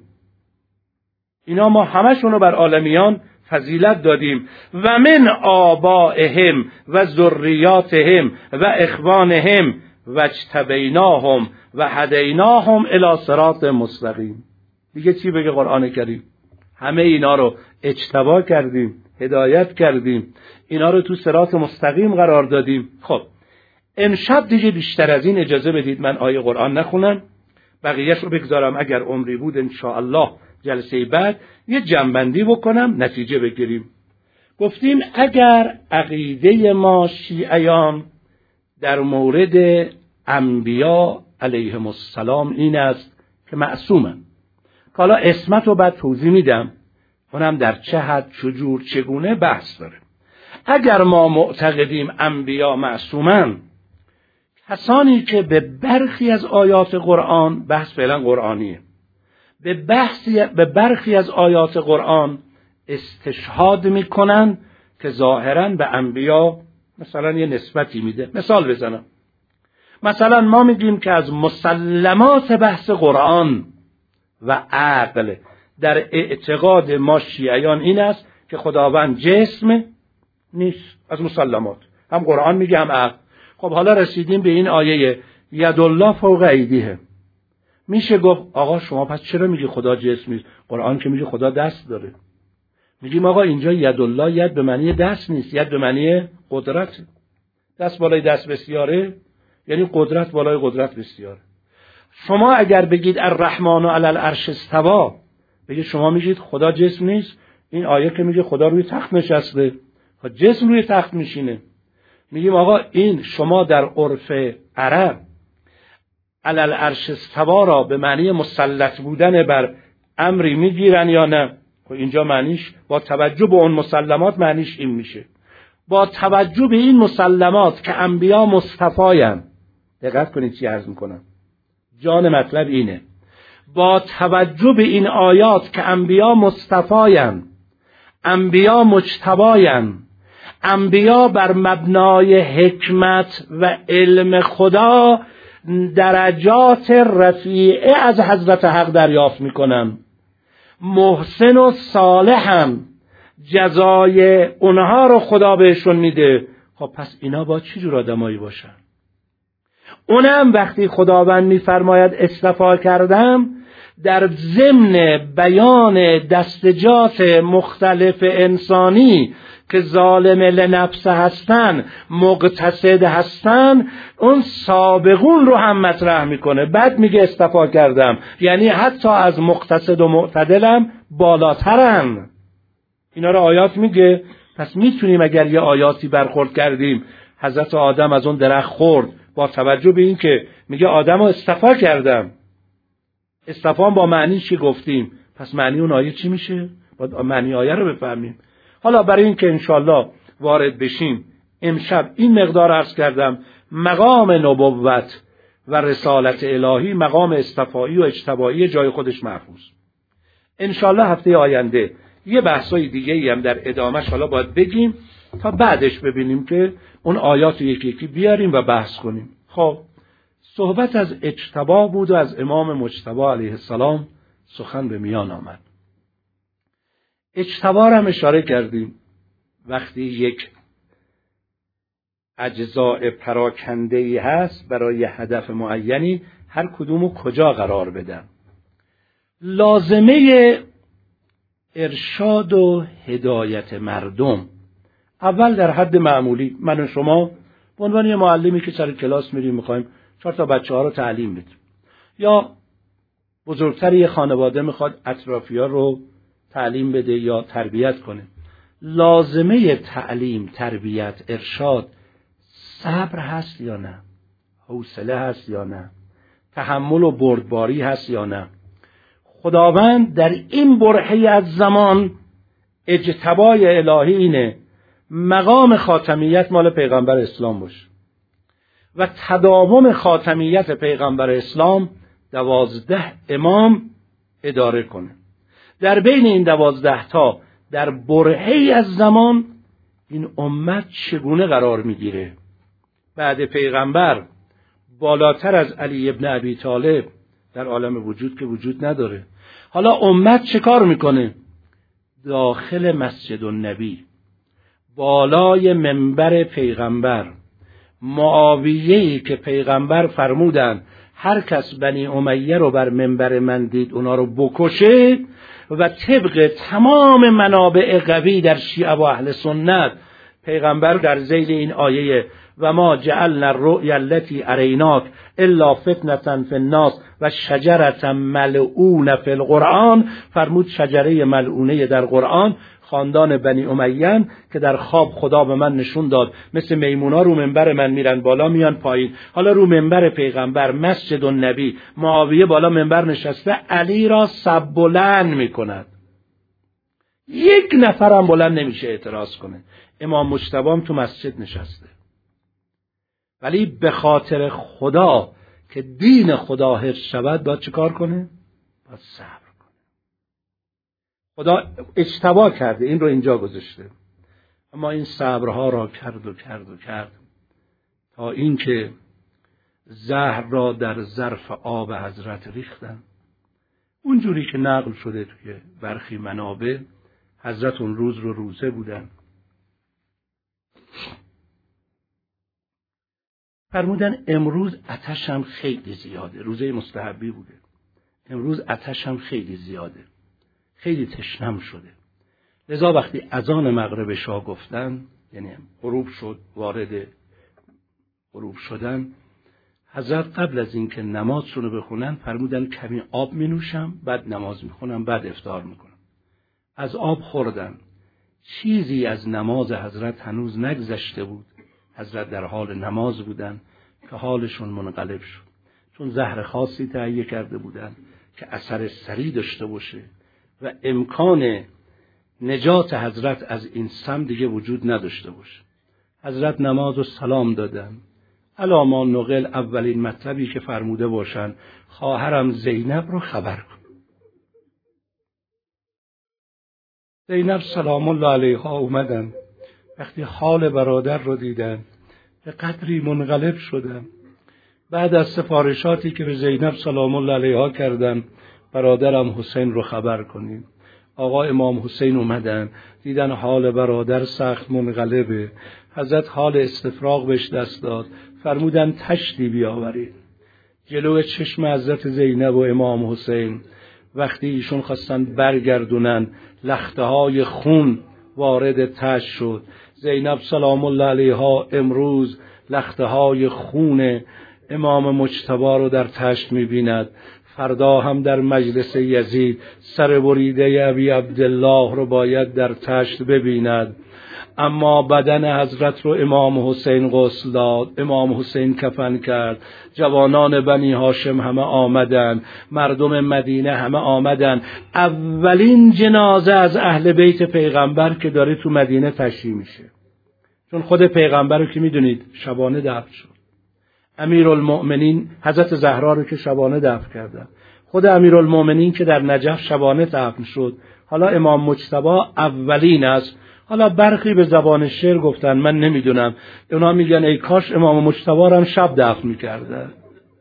اینا ما همشون رو بر عالمیان فضیلت دادیم. و من آبائهم و ذریاتهم و اخوانهم و اجتبیناهم و هدیناهم الی صراط مستقیم. دیگه چی بگه قرآن کریم؟ همه اینا رو اجتبا کردیم، هدایت کردیم، اینا رو تو صراط مستقیم قرار دادیم. خب امشب دیگه بیشتر از این اجازه بدید من آیه قرآن نخونم، بقیهش رو بگذارم اگر عمری بود انشاءالله جلسه بعد یه جنبندی بکنم، نتیجه بگیریم. گفتیم اگر عقیده ما شیعیان در مورد انبیا علیهم السلام این است که معصومن، حالا اسمت رو بعد توضیح میدم، اونم در چه حد، چجور، چگونه بحث داره. اگر ما معتقدیم انبیا معصومن، کسانی که به برخی از آیات قرآن، بحث فعلا قرآنیه، به برخی از آیات قرآن استشهاد میکنن که ظاهراً به انبیا مثلا یه نسبتی میده. مثال بزنم، مثلا ما میگیم که از مسلمات بحث قرآن و عقل در اعتقاد ما شیعیان این است که خداوند جسم نیست. از مسلمات هم قرآن میگه هم عقل. خب حالا رسیدیم به این آیه یدالله فوق ایدیه. میشه گفت آقا شما پس چرا میگی خدا جسم نیست؟ قرآن که میگه خدا دست داره. میگیم آقا اینجا یدالله ید به معنی دست نیست، ید به معنی قدرت. دست بالای دست بسیاره یعنی قدرت بالای قدرت بسیاره. شما اگر بگید الرحمن علی العرش استوی، بگید شما میگید خدا جسم نیست، این آیه که میگه خدا روی تخت نشسته، خب جسم روی تخت میشینه. میگیم آقا این شما در عرف عرب علی العرش استوی را به معنی مسلط بودن بر امری میگیرن یا نه؟ خب اینجا معنیش با توجه به اون مسلمات معنیش این میشه، با توجه به این مسلمات که انبیا مصطفاین. دقت کنید چی عرض میکنم، جان مطلب اینه، با توجه به این آیات که انبیا مصطفاین، انبیا مجتباین، انبیا بر مبنای حکمت و علم خدا درجات رفیعه از حضرت حق دریافت میکنن، محسن و صالحن، جزای اونها رو خدا بهشون میده. خب پس اینا با چی جور آدمایی باشن؟ اونم وقتی خداوند میفرماید اصطفا کردم، در ضمن بیان دستجات مختلف انسانی که ظالم لنفس هستن، مقتصد هستن، اون سابقون رو هم مطرح میکنه. بعد میگه اصطفا کردم، یعنی حتی از مقتصد و معتدلم بالاترن. اینا رو آیات میگه. پس میتونیم اگر یه آیاتی برخورد کردیم، حضرت آدم از اون درخت خورد، با توجه به این که میگه آدم رو اصطفا کردم، اصطفا با معنی چی گفتیم، پس معنی اون آیه چی میشه؟ باید معنی آیه رو بفهمیم. حالا برای این که انشالله وارد بشیم، امشب این مقدار عرض کردم، مقام نبوت و رسالت الهی، مقام اصطفایی و اجتبایی جای خودش محفوظ. انشالله هفته آینده یه بحثای دیگه ای هم در ادامهش حالا باید بگیم تا بعدش ببینیم که اون آیات یکی یکی بیاریم و بحث کنیم. خب صحبت از اجتبا بود و از امام مجتبی علیه السلام سخن به میان آمد. اجتبا را هم اشاره کردیم، وقتی یک اجزاء پراکنده‌ای هست برای هدف معینی، هر کدومو کجا قرار بدن. لازمه ارشاد و هدایت مردم اول در حد معمولی، من و شما به عنوان یه معلمی که سر کلاس میریم میخوایم 4 تا بچه‌ها رو تعلیم بدیم، یا بزرگتر یه خانواده میخواد اطرافی‌ها رو تعلیم بده یا تربیت کنه، لازمه تعلیم، تربیت، ارشاد صبر هست یا نه؟ حوصله هست یا نه؟ تحمل و بردباری هست یا نه؟ خداوند در این برهه از زمان اجتبای الهی اینه مقام خاتمیت مال پیغمبر اسلام باشه و تداوم خاتمیت پیغمبر اسلام 12 امام اداره کنه. در بین این 12 تا در برهه‌ای از زمان این امت چگونه قرار میگیره؟ بعد پیغمبر بالاتر از علی ابن ابی طالب در عالم وجود که وجود نداره. حالا امت چه کار میکنه؟ داخل مسجد النبی، بالای منبر پیغمبر، معاویه‌ای که پیغمبر فرمودن هر کس بنی امیه رو بر منبر من دید اونا رو بکشه، و طبق تمام منابع قوی در شیعه و اهل سنت پیغمبر در ذیل این آیه و ما جعلنا الرؤیا التي اریناک الا فتنة فی الناس و شجرة ملعونة فی القرآن، فرمود شجره ملعونه در قرآن خاندان بنی امیه که در خواب خدا به من نشون داد مثل میمونا رو منبر من میرن بالا میان پایین. حالا رو منبر پیغمبر مسجد النبی معاویه بالا منبر نشسته، علی را سب بلند میکند، یک نفرم بلند نمیشه اعتراض کنه. امام مجتبی هم تو مسجد نشسته. ولی به خاطر خدا که دین خدا حفظ شود باید چه کار کنه؟ باید صبر کنه. خدا اجتبا کرده، این رو اینجا گذاشته، اما این صبرها را کرد تا اینکه زهر را در ظرف آب حضرت ریختن. اونجوری که نقل شده توی برخی منابع، حضرت اون روز رو روزه بودن، فرمودن امروز آتشم خیلی زیاده، روزه مستحبی بوده، امروز آتشم خیلی زیاده، خیلی تشنم شده. لذا وقتی اذان مغرب شاه گفتن، یعنی غروب شد، وارد غروب شدن، حضرت قبل از اینکه نمازشون رو بخونن فرمودن کمی آب می نوشم، بعد نماز می خونم، بعد افطار می کنم. از آب خوردن، چیزی از نماز حضرت هنوز نگذشته بود، حضرت در حال نماز بودن که حالشون منقلب شد، چون زهر خاصی تهیه کرده بودن که اثر سریع داشته باشه و امکان نجات حضرت از این سم دیگه وجود نداشته باشه. حضرت نماز و سلام دادن. علاما نقل اولین مطلبی که فرموده باشن خواهرم زینب رو خبر کن. زینب سلام الله علیها اومدن، وقتی حال برادر رو دیدن به قدری منقلب شدن. بعد از سفارشاتی که به زینب سلام الله علیها کردن، برادرم حسین رو خبر کنیم. آقا امام حسین اومدن، دیدن حال برادر سخت منقلبه. حضرت حال استفراغ بهش دست داد، فرمودن تشتی بیاورید. جلو چشم حضرت زینب و امام حسین وقتی ایشون خواستن برگردونن، لخته های خون وارد تشت شد. زینب سلام الله علیها امروز لخته های خون امام مجتبی رو در تشت می‌بیند، فردا هم در مجلس یزید سر بریده ابی عبدالله رو باید در تشت ببیند. اما بدن حضرت رو امام حسین غسل داد، امام حسین کفن کرد، جوانان بنی هاشم همه آمدن، مردم مدینه همه آمدن. اولین جنازه از اهل بیت پیغمبر که داره تو مدینه تشییع میشه، چون خود پیغمبر رو که میدونید شبانه دفن شد. امیرالمؤمنین حضرت زهرا رو که شبانه دفن کردن، خود امیرالمؤمنین که در نجف شبانه دفن شد. حالا امام مجتبی اولین است. حالا برخی به زبان شعر گفتن، من نمیدونم، اونا میگن ای کاش امام مجتبی رو هم شب دفن میکردن.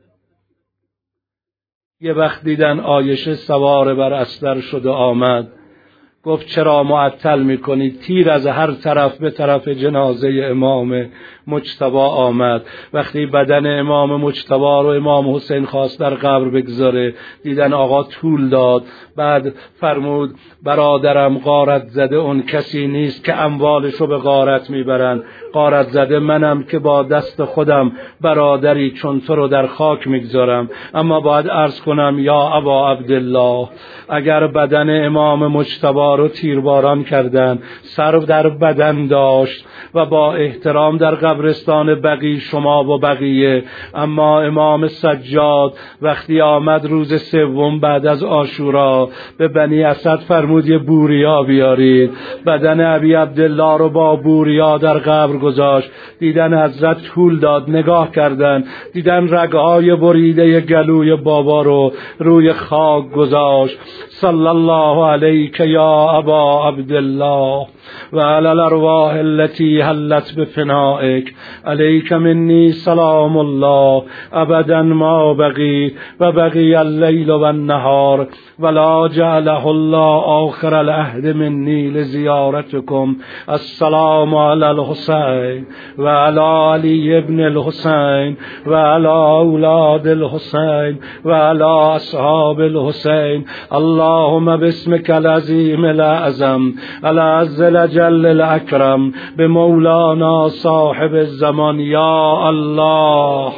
یه وقت دیدن عایشه سوار بر استر شده آمد، گفت چرا معطل میکنی؟ تیر از هر طرف به طرف جنازه امام مجتبی آمد. وقتی بدن امام مجتبی رو امام حسین خواست در قبر بگذاره، دیدن آقا طول داد. بعد فرمود برادرم غارت زده اون کسی نیست که اموالشو به غارت میبرن، غارت زده منم که با دست خودم برادری چون تو رو در خاک میگذارم. اما باید عرض کنم یا ابا عبدالله، اگر بدن امام مجتبی رو تیرباران کردن، سر در بدن داشت و با احترام در قبرستان بقیع شما و بقیه، اما امام سجاد وقتی آمد روز سوم بعد از عاشورا به بنی اسد فرمود یه بوریا بیارید. بدن ابی عبدالله رو با بوریا در قبر گذاشت. دیدن حضرت طول داد، نگاه کردن، دیدن رگهای بریده گلوی بابا رو روی خاک گذاشت. صلی الله علیک یا ابا عبدالله و علی الارواح التي حلت بفنائک، علیک منی سلام الله ابدا ما بقی و بقی اللیل و النهار ولا جعله الله آخر العهد منی لزیارتکم. السلام علی الحسین و علی علی ابن الحسین و علی اولاد الحسین و علی اصحاب الحسین. اللهم باسمك العظیم الاعظم العز الجل الاکرم بمولانا صاحب الزمان. یا الله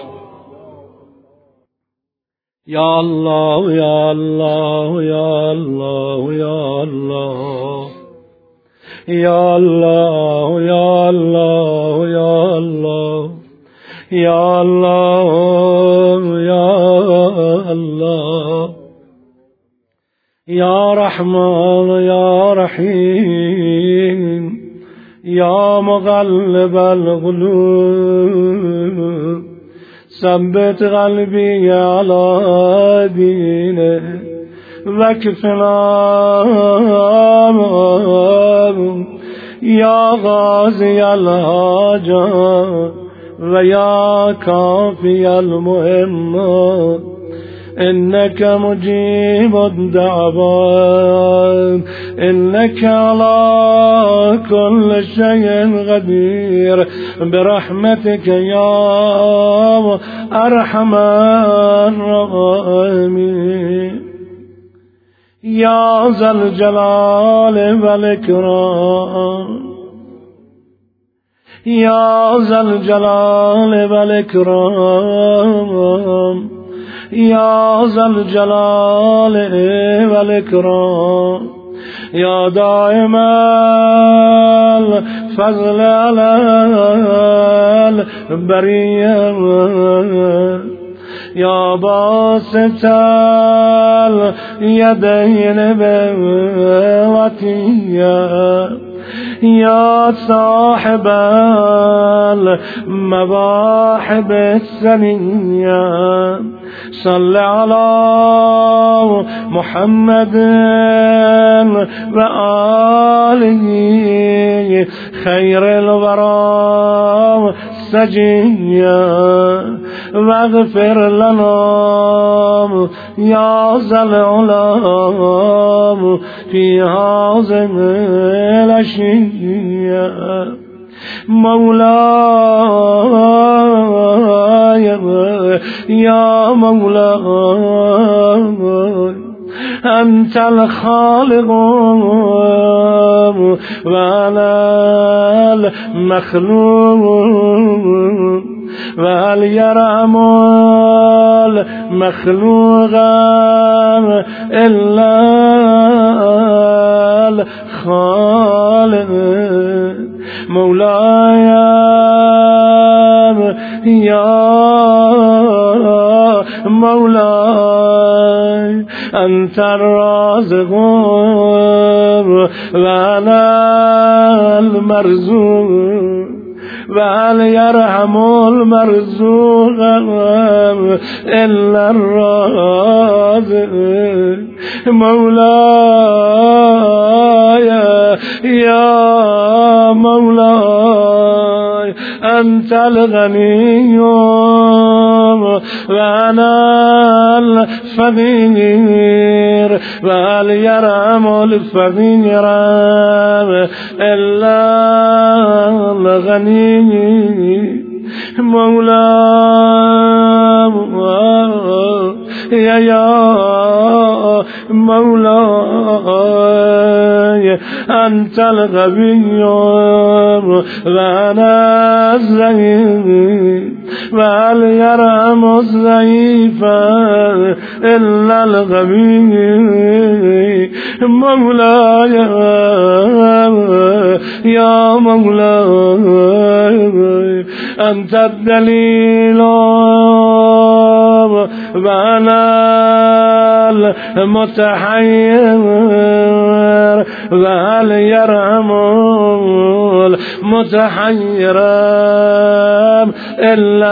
یا الله یا الله یا الله یا الله یا الله یا الله یا الله یا الله یا الله یا رحمان یا رحیم یا مقلب القلوب ثبت قلبی علی دینه وکفنا یا غازی الحاجات و یا کافی المهمات إنك مجيب الدعوات إنك على كل شيء قدير برحمتك يا أرحم الراحمين يا ذا الجلال والإكرام يا ذا الجلال والإكرام يا ذا الجلال والإكرام يا دائم الفضل على البرية يا باسط اليدين بالعطية يا صاحب المواهب السنية صل على محمد وآله خير الورى سجيا واغفر لنا يا ذا العلا في هذه الأشياء مولاي يا مولاي أنت الخالق وأنا المخلوق وهل يرحم المخلوق إلا الخالق مولاي يا مولاي أنت الرازق وأنا المرزوق وهل يرحم المرزوق إلا الرازق مولاي يا مولاي أنت الغني وأنا الفقير وهل يرحم الفقير إلا الغني مولاي يا مولاي أنت الغبي وأنا الضعيف وهل يرحم الضعيف إلا الغبي مولاي يا مولاي أنت الدليل وأنا المتحير وهل يرحم المتحير إلا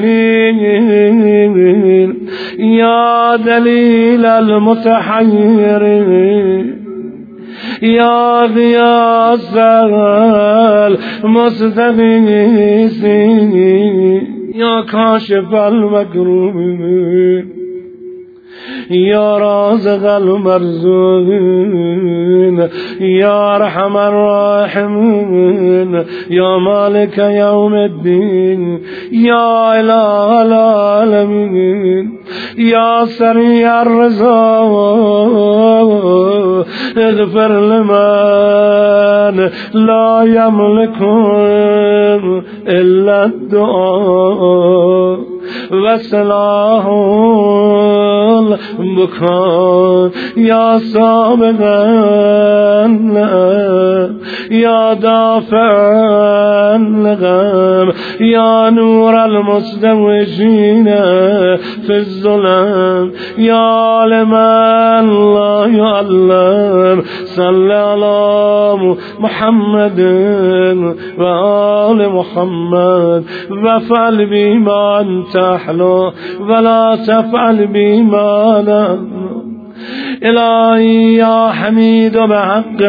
الدليل يا دليل المتحير يا غياث المستغيث يا كاشف المكروبين يا رازق المرزوقين يا أرحم الراحمين يا مالك يوم الدين يا إله العالمين يا سريع الرضا اغفر لمن لا يملك إلا الدعاء و سلاح بکن یا سابقا یا دافعا لغم یا نور المستوجین فی الظلم یا لمن لا يعلم صل علی محمد و آل محمد وفعل بما انت احلو ولا تفعل بما نحن الهی یا حمید بحق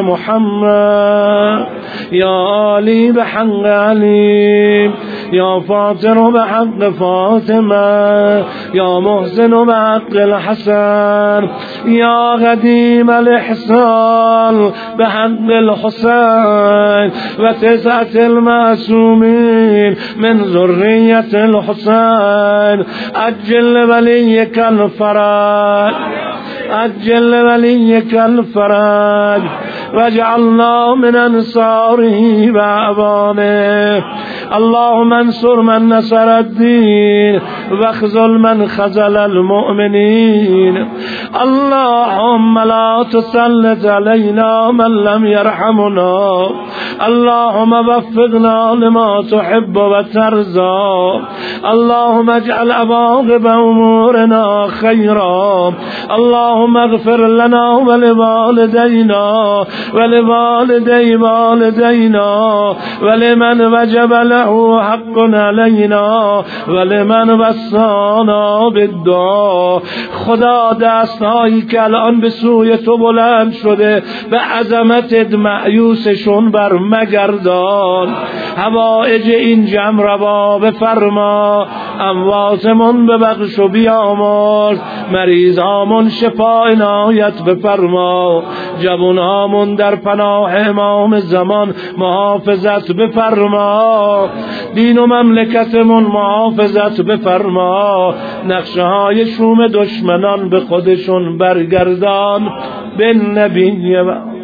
محمد یا علی بحق علی یا فاطر بحق فاطمه یا محسن بحق الحسن یا قدیم الاحسان بحق الحسين وتسعة المعصومين من ذرية الحسين أجل وليك الفرج أجل وليك الفرج واجعلنا من أنصاره وأعوانه اللهم انصر من نصر الدين واخذل من خذل المؤمنين اللهم لا تسلط علينا من لم يرحمنا اللهم وفقنا لما تحب وترضى اللهم اجعل عواقب أمورنا خيرا اللهم اغفر لنا ولوالدينا ولوالدي والدينا ولمن وجب له حق علينا ولمن وصانا بالدعاء خدا دستهایی که الان به سوی تو بلند شده به عظمتت مأیوسشون بر مگردان حوائج این جمع روا بفرما امواتمون ببخش و بیامرز مریضامون شفا عنایت بفرما جوانهامون در پناه امام زمان محافظت بفرما دین و مملکتمون محافظت بفرما نقشه های شوم دشمنان به خودشون برگردان به نبی و